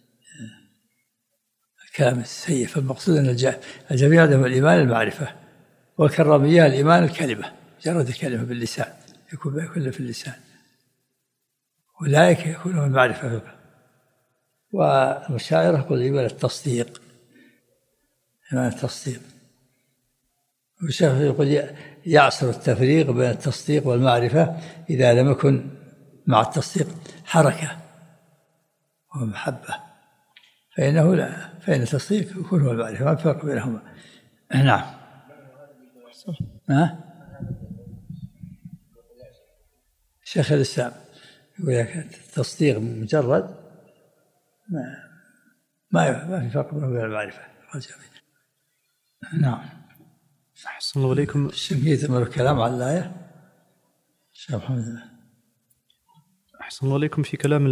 الكلام السيء. فالمقصود أن الجميع عندهم الإيمان المعرفة، والكرامية الإيمان الكلمة، مجرد الكلمة باللسان، يكون كله في اللسان، أولئك يكونون المعرفة. والمشاعر يقول الإيمان التصديق، إيمان التصديق. والشافعي يقول يعصر التفريق بين التصديق والمعرفة إذا لم يكن مع التصديق حركة ومحبة، فإنه لا، فإن التصديق يكون هو المعرفة، ما فرق بينهما. نعم. شيخ الإسلام يقول لك التصديق مجرد ما في فرق بينه وبين المعرفة. نعم. أحسن الله إليكم. الشنقيطي من الكلام على الآية. شيخ محمد. أحسن الله إليكم. في كلام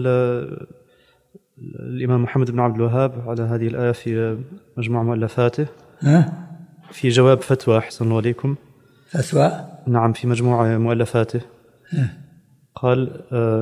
الإمام محمد بن عبد الوهاب على هذه الآية في مجموع مؤلفاته، في جواب فتوى، أحسن الله إليكم، فتوى، نعم، في مجموع مؤلفاته، قال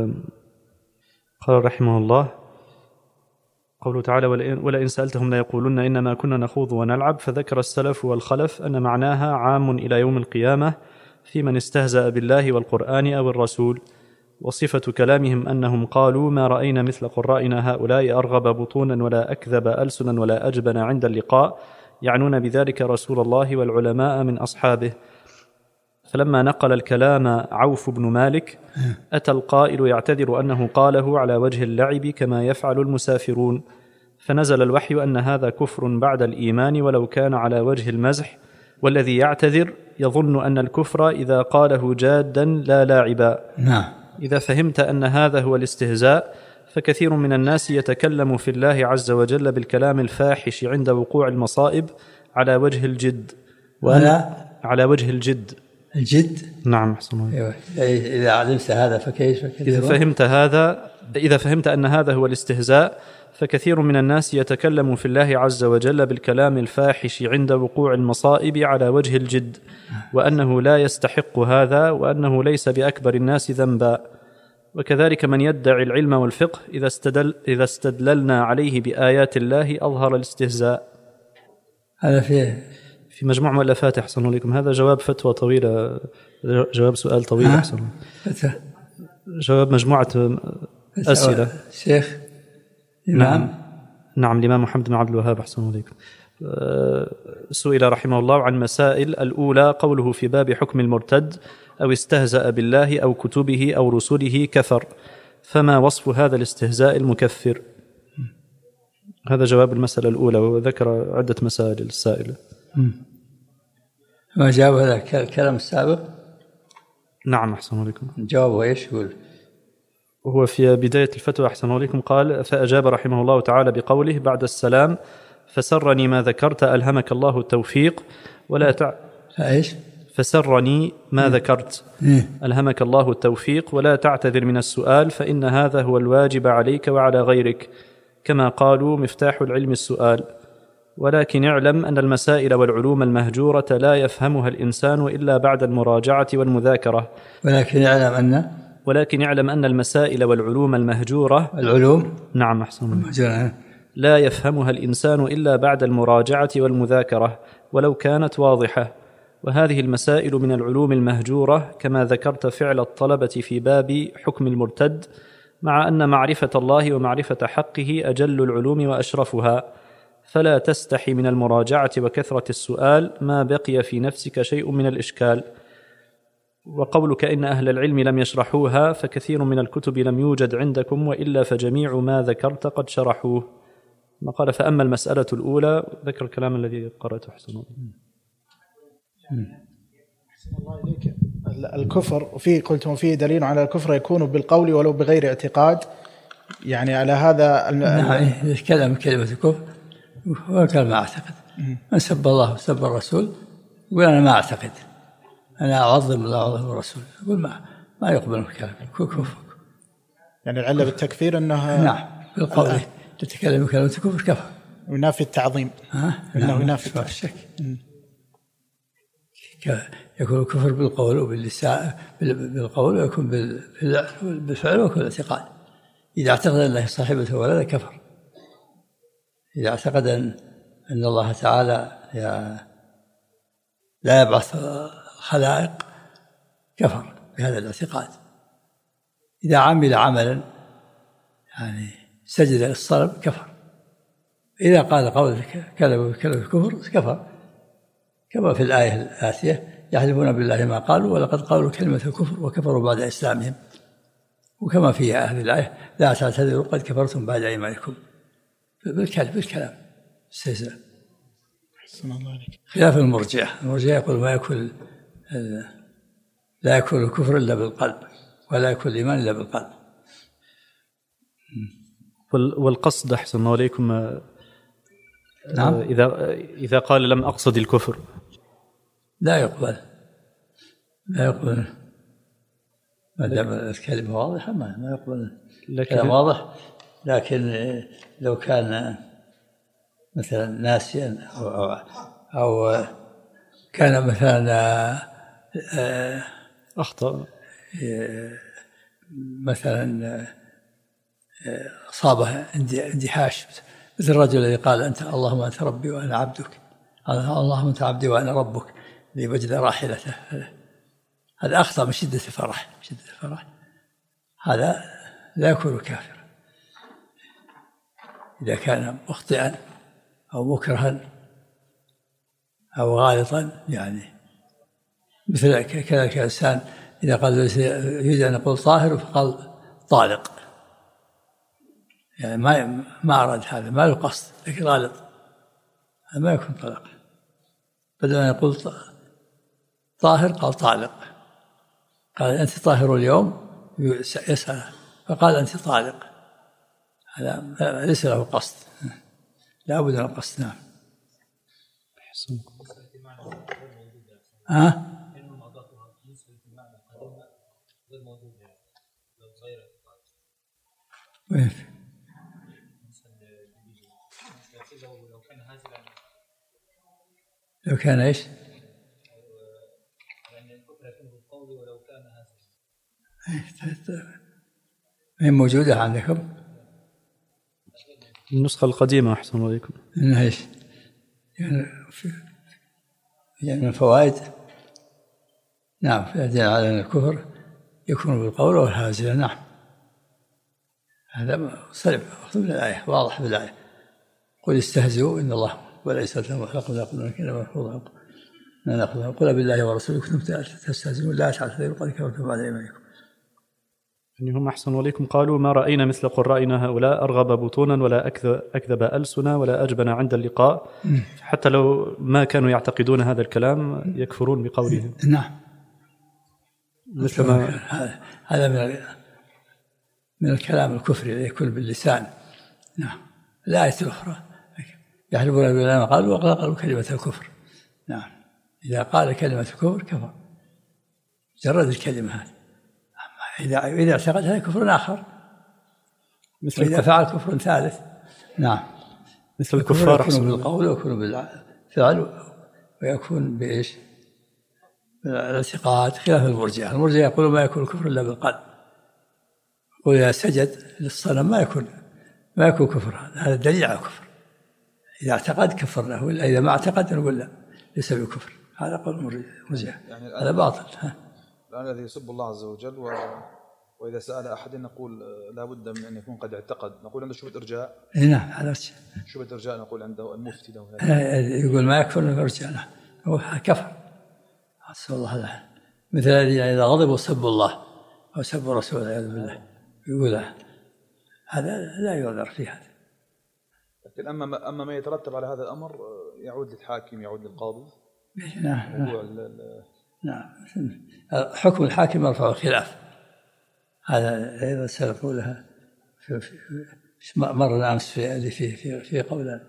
رحمه الله: قوله تعالى: ولئن سألتهم ليقولن إنما كنا نخوض ونلعب. فذكر السلف والخلف أن معناها عام إلى يوم القيامة في من استهزأ بالله والقرآن أو الرسول، وصفة كلامهم أنهم قالوا: ما رأينا مثل قرائنا هؤلاء أرغب بطونا ولا أكذب ألسنا ولا أجبن عند اللقاء، يعنون بذلك رسول الله والعلماء من أصحابه. فلما نقل الكلام عوف بن مالك أتى القائل يعتذر أنه قاله على وجه اللعب كما يفعل المسافرون، فنزل الوحي أن هذا كفر بعد الإيمان ولو كان على وجه المزح، والذي يعتذر يظن أن الكفر إذا قاله جادا لا لاعبا. إذا فهمت أن هذا هو الاستهزاء فكثير من الناس يتكلم في الله عز وجل بالكلام الفاحش عند وقوع المصائب على وجه الجد، على وجه الجد. نعم، أحسن الله. إذا علمت هذا فكيف؟ إذا فهمت أن هذا هو الاستهزاء فكثير من الناس يتكلم في الله عز وجل بالكلام الفاحش عند وقوع المصائب على وجه الجد، وأنه لا يستحق هذا، وأنه ليس بأكبر الناس ذنبا. وكذلك من يدعي العلم والفقه إذا استدللنا عليه بآيات الله أظهر الاستهزاء. هذا في مجموع مؤلفات. أحسن عليكم. هذا جواب فتوى طويلة، جواب سؤال طويل. أحسن. جواب مجموعة أسئلة. شيخ نعم الإمام محمد بن عبد الوهاب. أحسن عليكم. سئل رحمه الله عن مسائل. الأولى قوله في باب حكم المرتد: أو استهزأ بالله أو كتبه أو رسله كفر، فما وصف هذا الاستهزاء المكفر؟ هذا جواب المسألة الأولى، وذكر عدة مسائل السائلة. ما جاوب هذا الكلام السابق؟ نعم، أحسن عليكم. جوابه إيش يقول؟ وهو في بداية الفتوى، أحسن عليكم، قال: فأجاب رحمه الله تعالى بقوله بعد السلام: فسرني ما ذكرت ألهمك الله التوفيق ولا إيش؟ فسرني ما ذكرت ألهمك الله التوفيق ولا تعتذر من السؤال، فإن هذا هو الواجب عليك وعلى غيرك، كما قالوا مفتاح العلم السؤال. ولكن اعلم أن المسائل والعلوم المهجورة لا يفهمها الإنسان إلا بعد المراجعة والمذاكرة. ولكن اعلم أن المسائل والعلوم المهجورة، نعم، أحسن، لا يفهمها الإنسان إلا بعد المراجعة والمذاكرة ولو كانت واضحة. وهذه المسائل من العلوم المهجورة، كما ذكرت فعل الطلبة في باب حكم المرتد، مع أن معرفة الله ومعرفة حقه أجل العلوم وأشرفها، فلا تستحي من المراجعة وكثرة السؤال ما بقي في نفسك شيء من الإشكال. وقولك إن أهل العلم لم يشرحوها، فكثير من الكتب لم يوجد عندكم، وإلا فجميع ما ذكرت قد شرحوه. ما قال: فأما المسألة الأولى، ذكر الكلام الذي قرأته. أحسن الله إليك. الكفر قلتم فيه دليل على الكفر يكون بالقول ولو بغير اعتقاد، يعني على هذا كلمة الكفر وقال ما أعتقد. من سب الله وسب الرسول يقول أنا ما أعتقد، أنا أعظم الله وأعظم الرسول، يقول ما يقبل الكلام كفر. يعني العلة بالتكفير أنه نعم بالقول تتكلم كلمة الكفر كفر، ينافي التعظيم. إنه ينافي الشك. يكون الكفر بالقول وباللسان، بالقول، ويكون بالفعل ويكون الاعتقاد. إذا اعتقد أنه صاحبته ولد كفر. إذا اعتقد أن الله تعالى لا يبعث الخلائق كفر بهذا الاعتقاد. إذا عمل عملا يعني سجد للصنم كفر. إذا قال قول كلمة الكفر كفر، كما في الآية الآتية: يحلفون بالله ما قالوا ولقد قالوا كلمة الكفر وكفروا بعد إسلامهم. وكما في هذه الآية: لا تعتذروا قد كفرتم بعد إيمانكم. بالكلام استهزاء. أحسن الله عليك. خلاف المرجئة يقول لا يكون الكفر إلا بالقلب ولا يكون الإيمان إلا بالقلب. والقصد أحسن الله عليكم. نعم. إذا قال لم أقصد الكفر لا يقبل ما دام الكلمة واضحة ما يقبل الكلام واضح. لكن لو كان مثلا ناسيا أو كان مثلا أخطأ مثلا أصابه اندهاش، مثل الرجل الذي قال أنت اللهم أنت ربي وأنا عبدك، اللهم أنت عبدي وأنا ربك، لوجد راحلته، هذا أخطأ من شدة الفرح. هذا لا يكون كافرا. إذا كان مخطئا أو مكرها أو غالطا، يعني مثل كذلك الإنسان إذا قال يريد أن يقول طاهر فقال طالق، يعني ما أراد هذا، ما له قصد، لكن غالط، هذا ما يكون طلاق. بدل أن يقول طاهر قال طالق، قال أنت طاهر اليوم يسأل فقال أنت طالق، هذا ليس له قصد، لا بد من القصد. نعم. وين؟ لو كان ايش؟ هي موجودة عندكم؟ النسخة القديمة أحسن الله عليكم. إنها ايش؟ يعني من الفوائد. نعم، يدل على أن الكفر يكون بالقول والهازل. نعم، هذا صريح من الآية، واضح بالآية. قل استهزئوا إن الله وليس لهم خلق لا يقولون كلمة محفوظة لا نأخذها، قل بالله ورسوله كنتم تستهزئون لا تعتذروا قد كفرتم بعد إيمانكم. يعني هم أحسن عليكم قالوا ما رأينا مثل قرائنا هؤلاء أرغب بطونا ولا أكذب ألسنا ولا أجبن عند اللقاء. حتى لو ما كانوا يعتقدون هذا الكلام يكفرون بقولهم. نعم، مثل ما هذا من الكلام الكفري الذي يكون باللسان. نعم. الآية الأخرى يحلفون بالله ما قالوا وقالوا كلمة الكفر. نعم، إذا قال كلمة الكفر كفر، جرد الكلمة هذه. إذا اعتقدها كفر آخر، إذا فعل كفر ثالث. نعم، مثل الكفار يكون بالقول ويكون بالفعل ويكون بإيش؟ بالاعتقاد، خلاف المرجئة يقولون ما يكون الكفر إلا بالقلب. وإذا سجد للصنم ما يكون كفر، هذا دليل على الكفر. إذا اعتقد كفرناه، وإلا إذا ما اعتقد نقول لا ليس بكفر. هذا قول المرجئة، يعني هذا باطل. الآن الذي يسب الله عز وجل وإذا سأل أحد نقول لا بد من أن يكون قد اعتقد، نقول عنده شبهة إرجاء. نعم، هذا شبهة إرجاء، نقول عنده المفتي له يقول ما يكفر إرجاء، هو كفر. أسأل الله له. مثل الذين إذا غضبوا سبوا الله أو سبوا رسوله والعياذ بالله، يقول هذا لا يعذر في هذا. لكن أما ما يترتب على هذا الأمر يعود للحاكم، يعود للقاضي. نعم، حكم الحاكم يرفع الخلاف. هذا أيضا سنقولها مر الأمس في قوله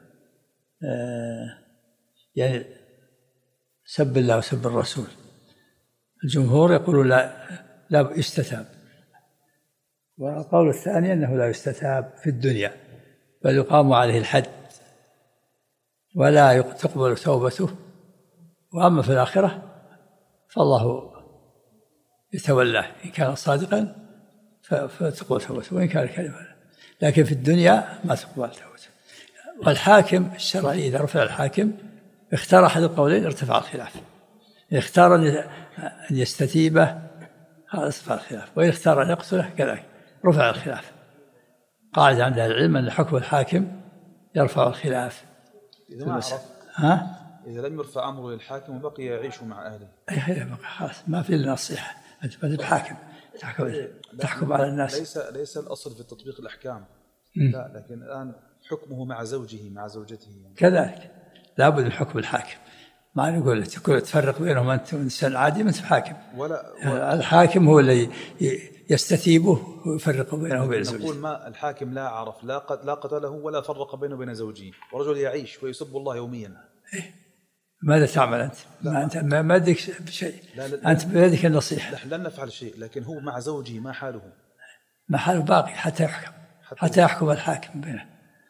يعني سب الله وسب الرسول. الجمهور يقولون لا يستتاب، والقول الثاني أنه لا يستتاب في الدنيا، بل يقام عليه الحد ولا تقبل توبته، وأما في الآخرة فالله يتولاه إن كان صادقا فتقبل توبته وإن كان كلمة، لكن في الدنيا ما تقبل توبته. والحاكم الشرعي إذا رفع الحاكم اختار أحد القولين ارتفع الخلاف، إن اختار أن يستتيبه هذا ارتفع الخلاف، وإن اختار أن يقتله كذلك رفع الخلاف. قاعدة عند أهل العلم أن حكم الحاكم يرفع الخلاف. إذا ما عرف إذا لم يرفع أمره للحاكم وبقي يعيش مع أهله، بقى خلاص ما في إلا نصيحة، أنت بحاكم تحكم على الناس. ليس الأصل في تطبيق الأحكام، لا، لكن الآن حكمه مع زوجه مع زوجته يعني. كذلك لابد من حكم الحاكم، ما نقول تفرق بينهم أنت إنسان عادي ما أنت حاكم، ولا الحاكم هو اللي يستتيبه ويفرق بينه وبين زوجته. نقول ما الحاكم لا عرف لا قتله ولا فرق بينه وبين زوجه، ورجل يعيش ويسب الله يوميا. ماذا تعمل أنت؟ ما أدرك بشيء، أنت بيدك النصيحة. لن نفعل شيء، لكن هو مع زوجه ما حاله؟ ما حاله باقي حتى يحكم الحاكم بينه.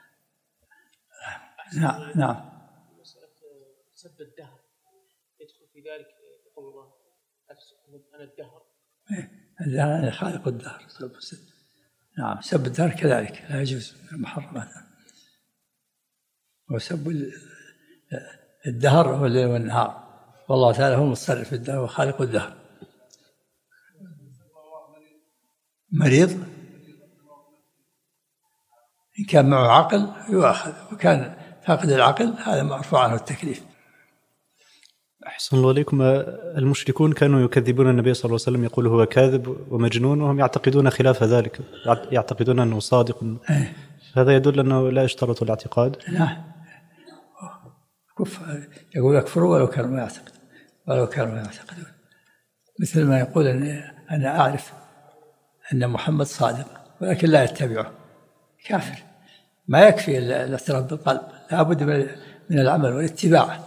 نعم. سب الدهر يدخل في ذلك قول الله أنا الدهر. الدهر خالق الدهر. نعم سب الدهر كذلك لا يجوز محرمات. وسب الدهر هو الليل والنهار، والله تعالى هو المتصرف في الدهر وخالق الدهر. مريض إن كان معه عقل يؤاخذ، وكان فاقد العقل هذا مرفوع عنه التكليف. أحسن الله عليكم. المشركون كانوا يكذبون النبي صلى الله عليه وسلم، يقول هو كاذب ومجنون، وهم يعتقدون خلاف ذلك، يعتقدون أنه صادق. هذا يدل أنه لا يشترط الاعتقاد. لا يقول اكفروا ولو كانوا ما يعتقدون، مثل ما يقول أنا أعرف أن محمد صادق ولكن لا يتبعه، كافر. ما يكفي الاعتراف بالقلب، لا بد من العمل والاتباع.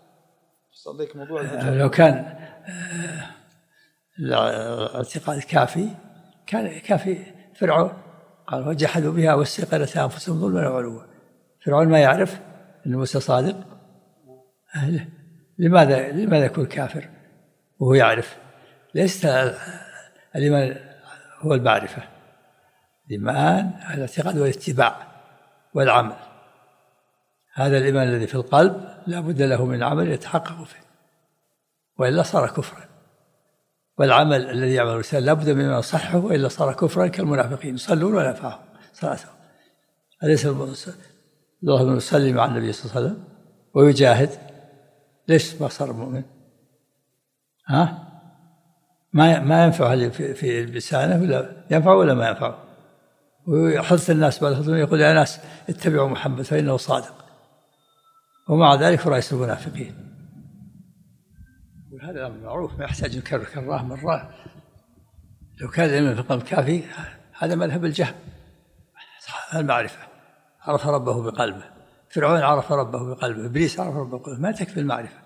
لو كان الاعتقاد كافي كان كافي فرعون، قال وجحدوا بها واستيقنتها أنفسهم ظلما وعلوا. فرعون ما يعرف أن موسى صادق، لماذا يكون كافر وهو يعرف؟ ليس الإيمان هو المعرفة، الإيمان الاعتقاد والاتباع والعمل. هذا الإيمان الذي في القلب لا بد له من عمل يتحقق فيه، وإلا صار كفرا. والعمل الذي يعمل الإنسان لا بد من يصحه، وإلا صار كفرا كالمنافقين يصلون ولا ينفعهم صلاتهم. أليس الله من يصلي مع النبي صلى الله عليه وسلم ويجاهد، ليش ما صار مؤمن؟ ما ينفع في لسانه، ولا ينفع ولا ما ينفع. ويحث الناس يقول يا ناس اتبعوا محمد فإنه صادق، ومع ذلك رئيس المنافقين. وهذا أمر معروف ما يحتاج نكرر كراه مرات. لو كان العلم في القلب كافي هذا مذهب الجهم. المعرفة عرف ربه بقلبه، فرعون عرف ربه بقلبه، إبليس عرف ربه بقلبه، ما تكفي المعرفة.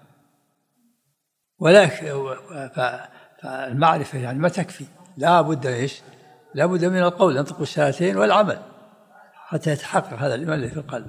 فالمعرفة يعني ما تكفي، لا بد من القول ينطق بالشهادتين والعمل حتى يتحقق هذا الإيمان الذي في القلب.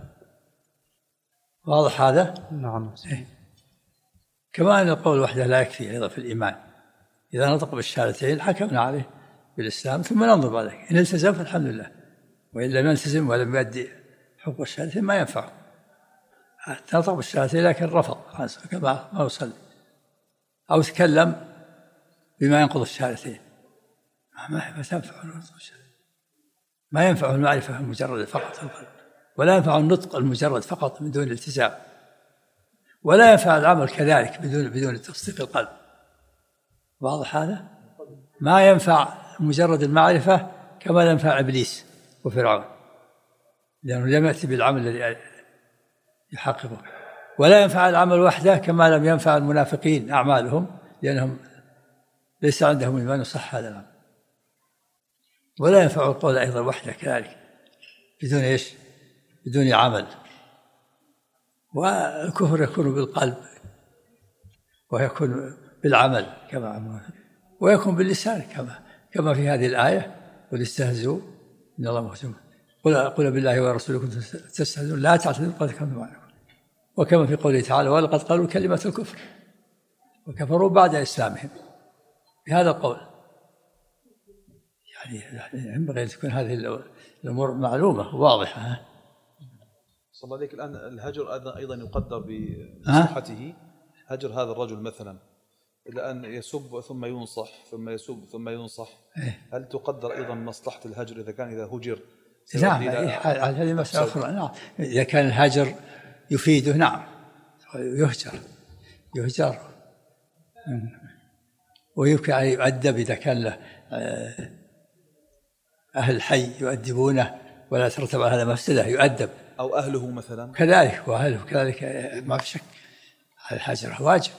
واضح هذا؟ نعم. كما أن القول وحده لا يكفي أيضا في الإيمان. إذا نطق بالشهادتين حكمنا عليه بالإسلام ثم ننظر بعد إن التزم فالحمد لله، وإن لم يلتزم ولم يؤدي حقوق الشهادتين ما ينفع. نطق بالشهادتين لكن رفض كما ما يصلي، أو تكلم بما ينقض الشهادتين ما تنفع. ما ينفع المعرفة المجرد فقط في القلب، ولا ينفع النطق المجرد فقط من دون الالتزام، ولا ينفع العمل كذلك بدون تصديق القلب. واضح هذا؟ ما ينفع مجرد المعرفة كما لا ينفع إبليس وفرعون، لأنه لم يأتي بالعمل الذي يحققه. ولا ينفع العمل وحده كما لم ينفع المنافقين أعمالهم، لأنهم ليس عندهم إيمان يصح هذا العمل. ولا ينفع القول أيضا وحده كذلك بدون عمل. والكفر يكون بالقلب ويكون بالعمل ويكون باللسان كما في هذه الآية قل استهزئوا إن الله مهزم قل بالله ورسوله كنتم تستهزئون لا تعتذروا قد كفرتم معكم. وكما في قوله تعالى ولقد قالوا كلمة الكفر وكفروا بعد إسلامهم بهذا القول. يعني ينبغي أن تكون هذه الأمور معلومة واضحة. صلى الله عليك. الآن الهجر أيضا يقدر بصحته. هجر هذا الرجل مثلا إلى أن يسب ثم ينصح ثم يسب ثم ينصح، هل تقدر أيضا مصلحة الهجر إذا هجر؟ نعم هذه مسألة أخرى. نعم إذا كان الهجر يفيده نعم يهجر ويمكن أن يؤدب إذا كان له أهل الحي يؤدبونه ولا ترتب على هذا مفسدة يؤدب. أو أهله مثلا كذلك، وأهله كذلك ما في شك. الهجر واجب،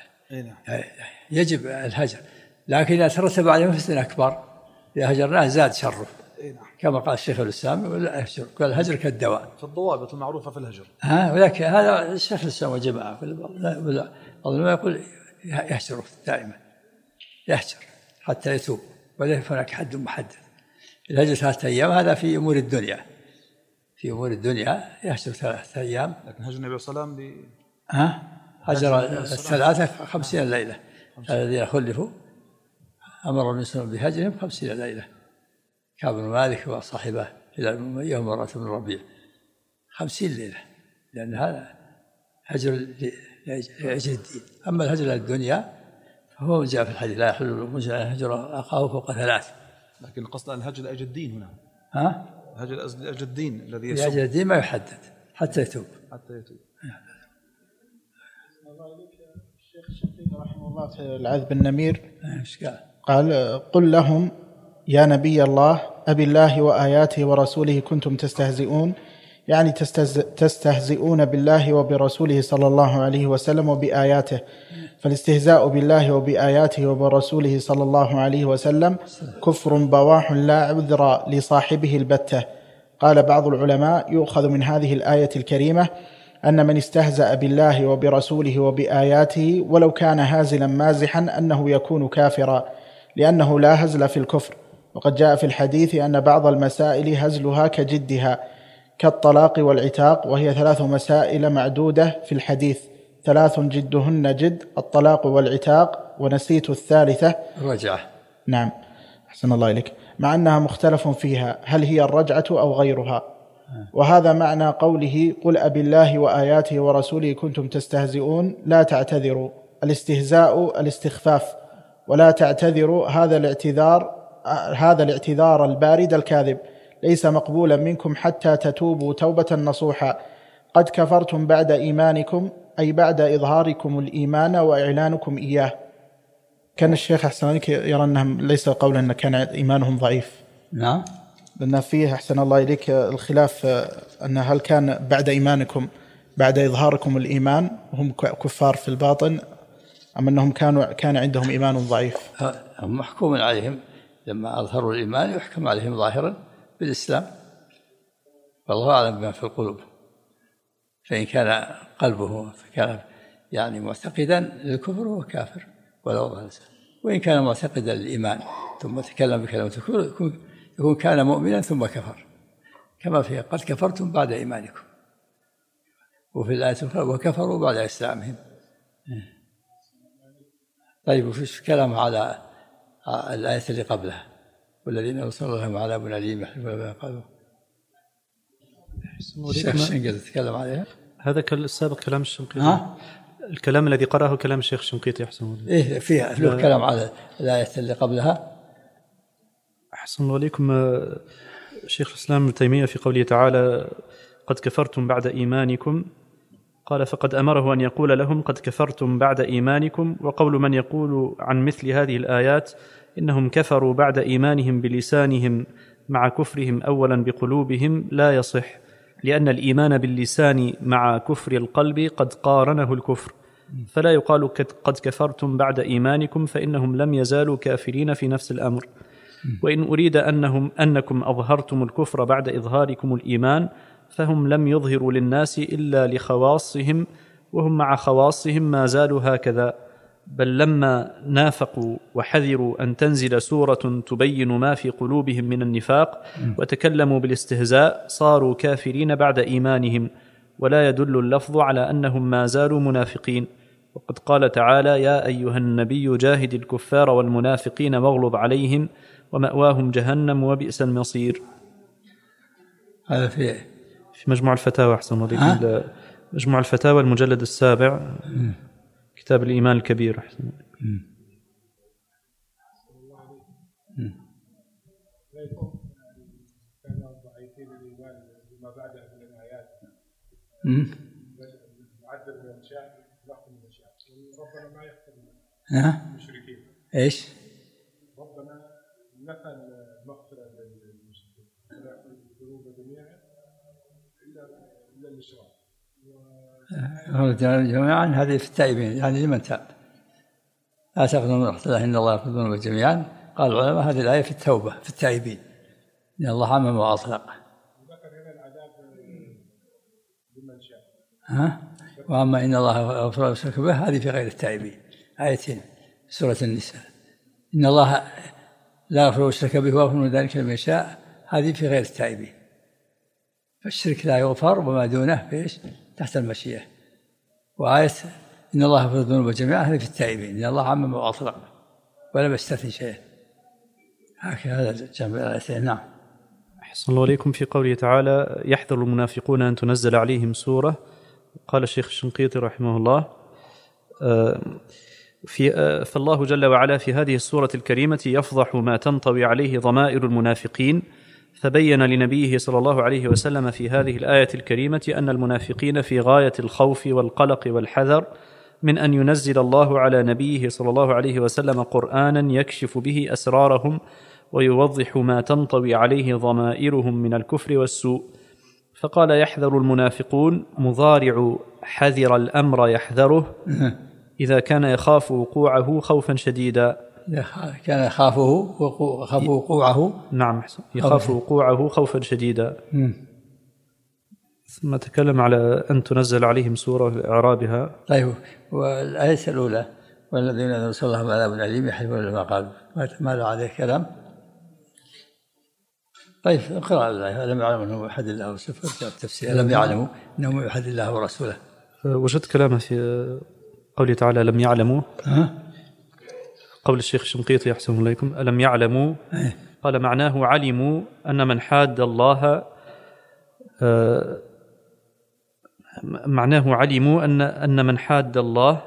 يجب الهجر، لكن إذا ترتب عليه مفسدة أكبر إذا هجرناه زاد شره، كما قال الشيخ الإسلام قال الهجر كالدواء. في الضوابط المعروفة في الهجر. ولكن هذا الشيخ الإسلام وجماعة ما يقول يهجر دائما، يهجر حتى يتوب، ولا هناك حد محدد. الهجر 3 أيام هذا في أمور الدنيا، في أمور الدنيا يهجر 3 أيام. لكن هجر النبي صلى الله عليه وسلم هجر 53 ليلة. الذين خلفوا أمر النبي صلى الله عليه وسلم بهجرهم 50 ليلة. كعب بن مالك وصاحبه إلى يوم مرة من الربيع 50 ليلة، لأن هذا هجر لأجل الدين. أما الهجر للدنيا فهو جاء في الحديث لا يحل المسلم أن يهجر أخاه فوق 3. لكن قصد الهجر لأجل الدين هنا. الهجر لأجل الدين الذي يسوء. لأجل الدين ما يحدد حتى يتوب. الشيخ الشقيق رحمه الله في العذب النمير قال قل لهم يا نبي الله أبي الله وآياته ورسوله كنتم تستهزئون، يعني تستهزئون بالله وبرسوله صلى الله عليه وسلم وبآياته، فالاستهزاء بالله وبآياته وبرسوله صلى الله عليه وسلم كفر بواح لا عذر لصاحبه البتة. قال بعض العلماء يؤخذ من هذه الآية الكريمة أن من استهزأ بالله وبرسوله وبآياته ولو كان هازلا مازحا أنه يكون كافرا، لأنه لا هزل في الكفر. وقد جاء في الحديث أن بعض المسائل هزلها كجدها، كالطلاق والعتاق، وهي 3 مسائل معدودة في الحديث، 3 جدهن جد، الطلاق والعتاق، ونسيت الثالثة الرجعة. نعم أحسن الله إليك، مع أنها مختلف فيها هل هي الرجعة أو غيرها. وهذا معنى قوله قل أبي الله وآياته ورسوله كنتم تستهزئون لا تعتذروا. الاستهزاء الاستخفاف، ولا تعتذروا هذا الاعتذار البارد الكاذب ليس مقبولا منكم حتى تتوبوا توبة نصوحا. قد كفرتم بعد إيمانكم، أي بعد إظهاركم الإيمان وإعلانكم إياه. كان الشيخ أحسن عليك يرى أنهم ليس قولا أن كان إيمانهم ضعيف. نعم، لأن فيه أحسن الله إليك الخلاف أن هل كان بعد إيمانكم بعد إظهاركم الإيمان وهم كفار في الباطن، أم أنهم كان عندهم إيمان ضعيف؟ هم محكوم عليهم لما أظهروا الإيمان يحكم عليهم ظاهرا بالإسلام، والله أعلم بما في القلوب. فإن كان قلبه فكان يعني معتقدا للكفر هو كافر ولا وضع الإسلام، وإن كان معتقدا للإيمان ثم تكلم بكلمة الكفر يكون كان مؤمنا ثم كفر، كما في قد كفرتم بعد إيمانكم، وفي الآية الأخرى وكفروا بعد إسلامهم. طيب وفي كلام على الآية اللي قبلها والذين أرسلوا لهم عذاب أليم يحلفون بما قالوا. الشيخ الشنقيطي تكلم عليها. هذا السابق كلام الشنقيطي. الكلام الذي قرأه كلام الشيخ الشنقيطي أحسن. فيها له كلام على الآية اللي قبلها. أحسن الله عليكم. شيخ الإسلام ابن تيمية في قوله تعالى قد كفرتم بعد إيمانكم، قال فقد أمره أن يقول لهم قد كفرتم بعد إيمانكم. وقول من يقول عن مثل هذه الآيات إنهم كفروا بعد إيمانهم بلسانهم مع كفرهم أولا بقلوبهم لا يصح، لأن الإيمان باللسان مع كفر القلب قد قارنه الكفر، فلا يقال قد كفرتم بعد إيمانكم، فإنهم لم يزالوا كافرين في نفس الأمر. وإن أريد أنكم أظهرتم الكفر بعد إظهاركم الإيمان، فهم لم يظهروا للناس إلا لخواصهم، وهم مع خواصهم ما زالوا هكذا، بل لما نافقوا وحذروا أن تنزل سورة تبين ما في قلوبهم من النفاق وتكلموا بالاستهزاء صاروا كافرين بعد إيمانهم، ولا يدل اللفظ على أنهم ما زالوا منافقين. وقد قال تعالى يا أيها النبي جاهد الكفار والمنافقين واغلظ عليهم ومأواهم جهنم وبئس المصير. هذا في مجموع الفتاوى أحسن الله، مجموع الفتاوى المجلد 7 كتاب الإيمان الكبير أحسن الله. ربنا ما يغفر للمشركين. ايش؟ ربنا نفى المغفرة للمشركين ولا يغفر الذنوب إلا الإشراك. جميعا هذه في التائبين، يعني لمن تاب. لا تقنطوا من رحمة الله إن الله يغفر الذنوب جميعا. قال العلماء هذه الآية في التوبة في التائبين، إن الله عمم وأطلق. ذكر هنا العذاب لمن شاء. وأما إن الله غفور لا يشرك به هذه في غير التائبين، آيتين سورة النساء. إن الله لا يغفر يشرك به ويغفر من ذلك لمن يشاء، هذه في غير التائبين. فالشرك لا يغفر وما دونه فيش تحت المشيئة. وآية إن الله يغفر الذنوب جميعا هذه في التائبين، إن الله عمم وأطلق ولم يستثني شيئا. هكذا جنب الآيتين. نعم. أحسن الله إليكم. في قوله تعالى يحذر المنافقون أن تنزل عليهم سورة، قال الشيخ الشنقيطي رحمه الله فالله جل وعلا في هذه السورة الكريمة يفضح ما تنطوي عليه ضمائر المنافقين، فبين لنبيه صلى الله عليه وسلم في هذه الآية الكريمة أن المنافقين في غاية الخوف والقلق والحذر من أن ينزل الله على نبيه صلى الله عليه وسلم قرآنا يكشف به أسرارهم ويوضح ما تنطوي عليه ضمائرهم من الكفر والسوء. فقال يحذر المنافقون مضارع حذر الأمر يحذره إذا كان يخاف وقوعه خوفا شديدا. كان يخاف وقوعه. نعم، يخاف وقوعه خوفا شديدا. ثم تكلم على أن تنزل عليهم سورة لإعرابها. طيب، والآية الأولى والذين نسأل الله بعذاب أليم يحلفون لما قالوا، ما له عليه كلام. طيب، اقرأ الآية. ألم يعلموا أنه يوحد الله ورسوله. التفسير ألم يعلموا أنه يوحد الله ورسوله. وجدت كلامه في قوله تعالى لم يعلموا. قول الشيخ الشنقيطي أحسن إليكم ألم يعلموا، قال معناه علموا أن من حاد الله، معناه علموا أن من حاد الله.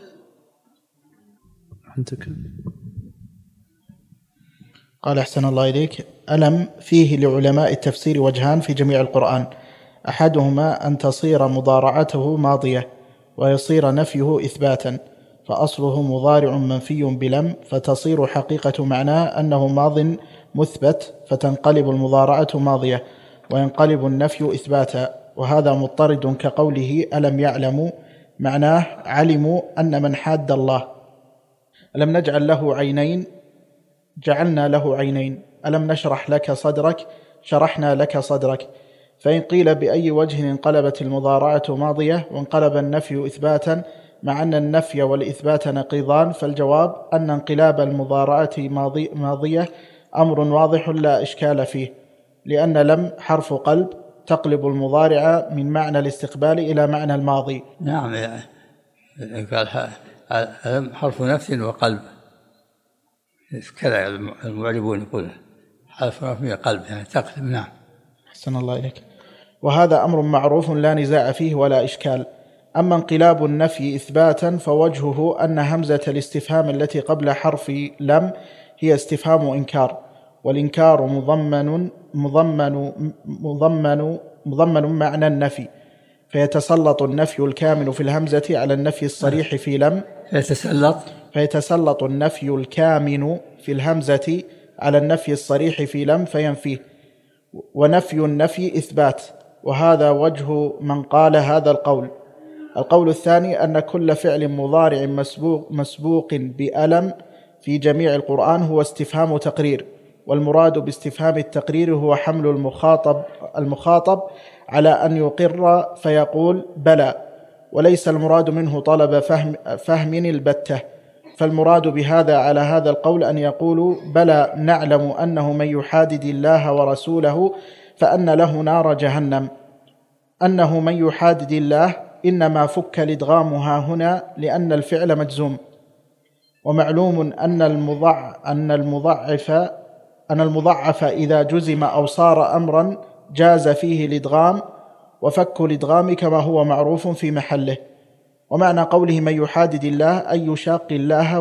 قال أحسن الله إليك ألم فيه لعلماء التفسير وجهان في جميع القرآن، أحدهما أن تصير مضارعته ماضية ويصير نفيه إثباتا، فأصله مضارع منفي بلم، فتصير حقيقة معناه أنه ماض مثبت، فتنقلب المضارعة ماضية وينقلب النفي إثباتا، وهذا مضطرد كقوله ألم يعلموا، معناه علموا أن من حاد الله. ألم نجعل له عينين، جعلنا له عينين. ألم نشرح لك صدرك، شرحنا لك صدرك. فإن قيل بأي وجه انقلبت المضارعة ماضية وانقلب النفي إثباتا مع أن النفي والإثبات نقيضان، فالجواب أن انقلاب المضارعة ماضية أمر واضح لا إشكال فيه، لأن لم حرف قلب تقلب المضارع من معنى الاستقبال إلى معنى الماضي. نعم، قال لم حرف نفي وقلب، كذا المعربون يقول حرف نفي قلب يعني تقلب. نعم. أحسن الله إليك. وهذا أمر معروف لا نزاع فيه ولا إشكال. أما انقلاب النفي إثباتا فوجهه أن همزة الاستفهام التي قبل حرف لم هي استفهام إنكار، والإنكار مضمن معنى النفي، فيتسلط النفي الكامل في الهمزة على النفي الصريح في لم. فيتسلط النفي الكامن في الهمزة على النفي الصريح في لم فينفيه، ونفي النفي إثبات، وهذا وجه من قال هذا القول. القول الثاني أن كل فعل مضارع مسبوق بألم في جميع القرآن هو استفهام تقرير، والمراد باستفهام التقرير هو حمل المخاطب على أن يقر فيقول بلى، وليس المراد منه طلب فهم البتة. فالمراد بهذا على هذا القول أن يقولوا بلى نعلم أنه من يحادد الله ورسوله فأن له نار جهنم، أنه من يحادد الله إنما فك الإدغامها هنا لأن الفعل مجزوم. ومعلوم أن المضعف إذا جزم أو صار أمرا جاز فيه الإدغام، وفك الإدغام كما هو معروف في محله. ومعنى قوله من يحادد الله أي يشاق الله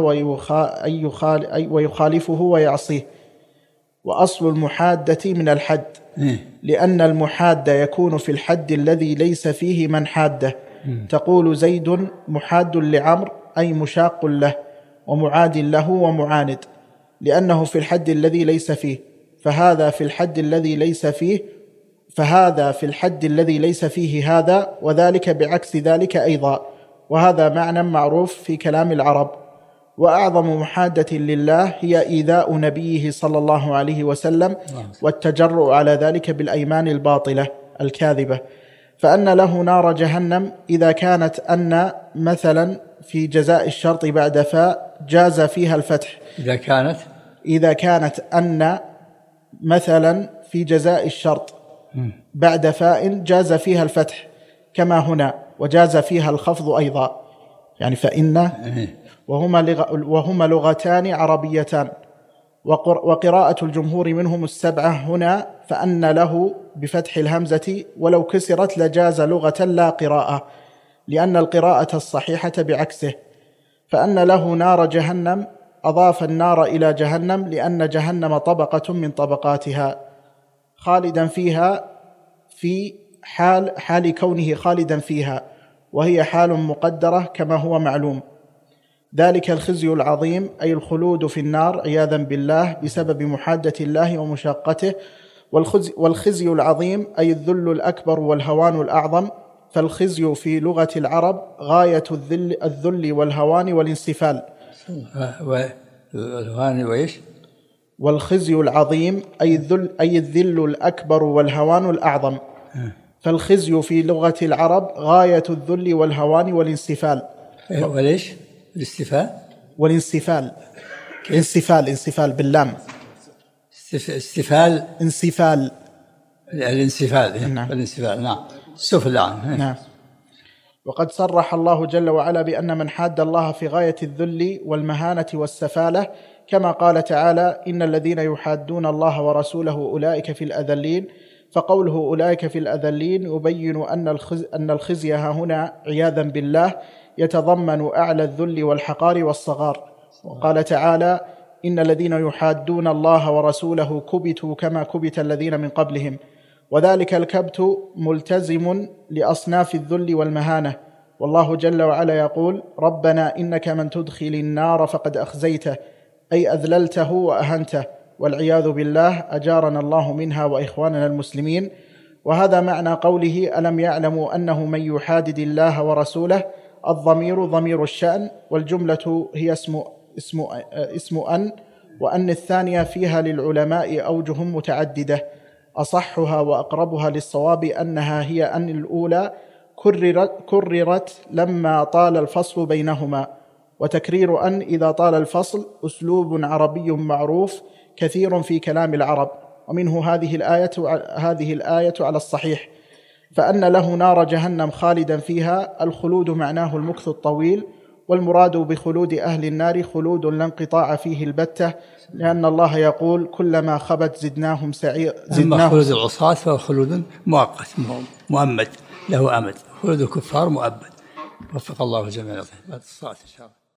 ويخالفه ويعصيه. وأصل المحادة من الحد، لأن المحاد يكون في الحد الذي ليس فيه من حاده. تقول زيد محاد لعمر أي مشاق له ومعاد له ومعاند، لأنه في الحد الذي ليس فيه، فهذا في الحد الذي ليس فيه فهذا في الحد الذي ليس فيه هذا، وذلك بعكس ذلك أيضا، وهذا معنى معروف في كلام العرب. وأعظم محادة لله هي إيذاء نبيه صلى الله عليه وسلم والتجرؤ على ذلك بالأيمان الباطلة الكاذبة. فأن له نار جهنم إذا كانت أن مثلا في جزاء الشرط بعد فاء جاز فيها الفتح، إذا كانت أن مثلا في جزاء الشرط بعد فاء جاز فيها الفتح كما هنا، وجاز فيها الخفض أيضا، يعني فإن وهما لغتان عربيتان. وقراءة الجمهور منهم السبعة هنا فأن له بفتح الهمزة، ولو كسرت لجاز لغة لا قراءة، لأن القراءة الصحيحة بعكسه. فأن له نار جهنم أضاف النار إلى جهنم لأن جهنم طبقة من طبقاتها، خالدا فيها في حال كونه خالدا فيها، وهي حال مقدرة كما هو معلوم. ذلك الخزي العظيم أي الخلود في النار عياذا بالله بسبب محادة الله ومشاقته. والخزي العظيم أي الذل الأكبر والهوان الأعظم. فالخزي في لغة العرب غاية الذل والهوان والانسفال. والخزي العظيم أي الذل الأكبر والهوان الأعظم. فالخزي في لغة العرب غاية الذل والهوان والانسفال. وليش والانسفال انسفال باللام. انسفال نعم. الانسفال نعم. السفلان نعم. وقد صرح الله جل وعلا بأن من حاد الله في غاية الذل والمهانة والسفالة، كما قال تعالى: إن الذين يحادون الله ورسوله أولئك في الأذلين. فقوله أولئك في الأذلين يبين أن الخزي هنا عياذا بالله يتضمن أعلى الذل والحقار والصغار. وقال تعالى: إن الذين يحادون الله ورسوله كبتوا كما كبت الذين من قبلهم. وذلك الكبت ملتزم لأصناف الذل والمهانة. والله جل وعلا يقول: ربنا إنك من تدخل النار فقد أخزيته، أي أذللته وأهنته، والعياذ بالله، أجارنا الله منها وإخواننا المسلمين. وهذا معنى قوله: ألم يعلموا أنه من يحادد الله ورسوله. الضمير ضمير الشأن، والجملة هي اسم أن، وأن الثانية فيها للعلماء أوجه متعددة، أصحها وأقربها للصواب أنها هي أن الأولى كررت لما طال الفصل بينهما. وتكرير أن إذا طال الفصل أسلوب عربي معروف كثير في كلام العرب، ومنه هذه الآية على الصحيح. فأن له نار جهنم خالدا فيها، الخلود معناه المكث الطويل، والمراد بخلود أهل النار خلود لا انقطاع فيه البتة، لأن الله يقول: كلما خبت زدناهم سعير. أما خلود العصاة فهو خلود مؤقت مؤمد له أمد، خلود الكفار مؤبد. وفق الله الجميع. بعد الصلاة إن شاء الله.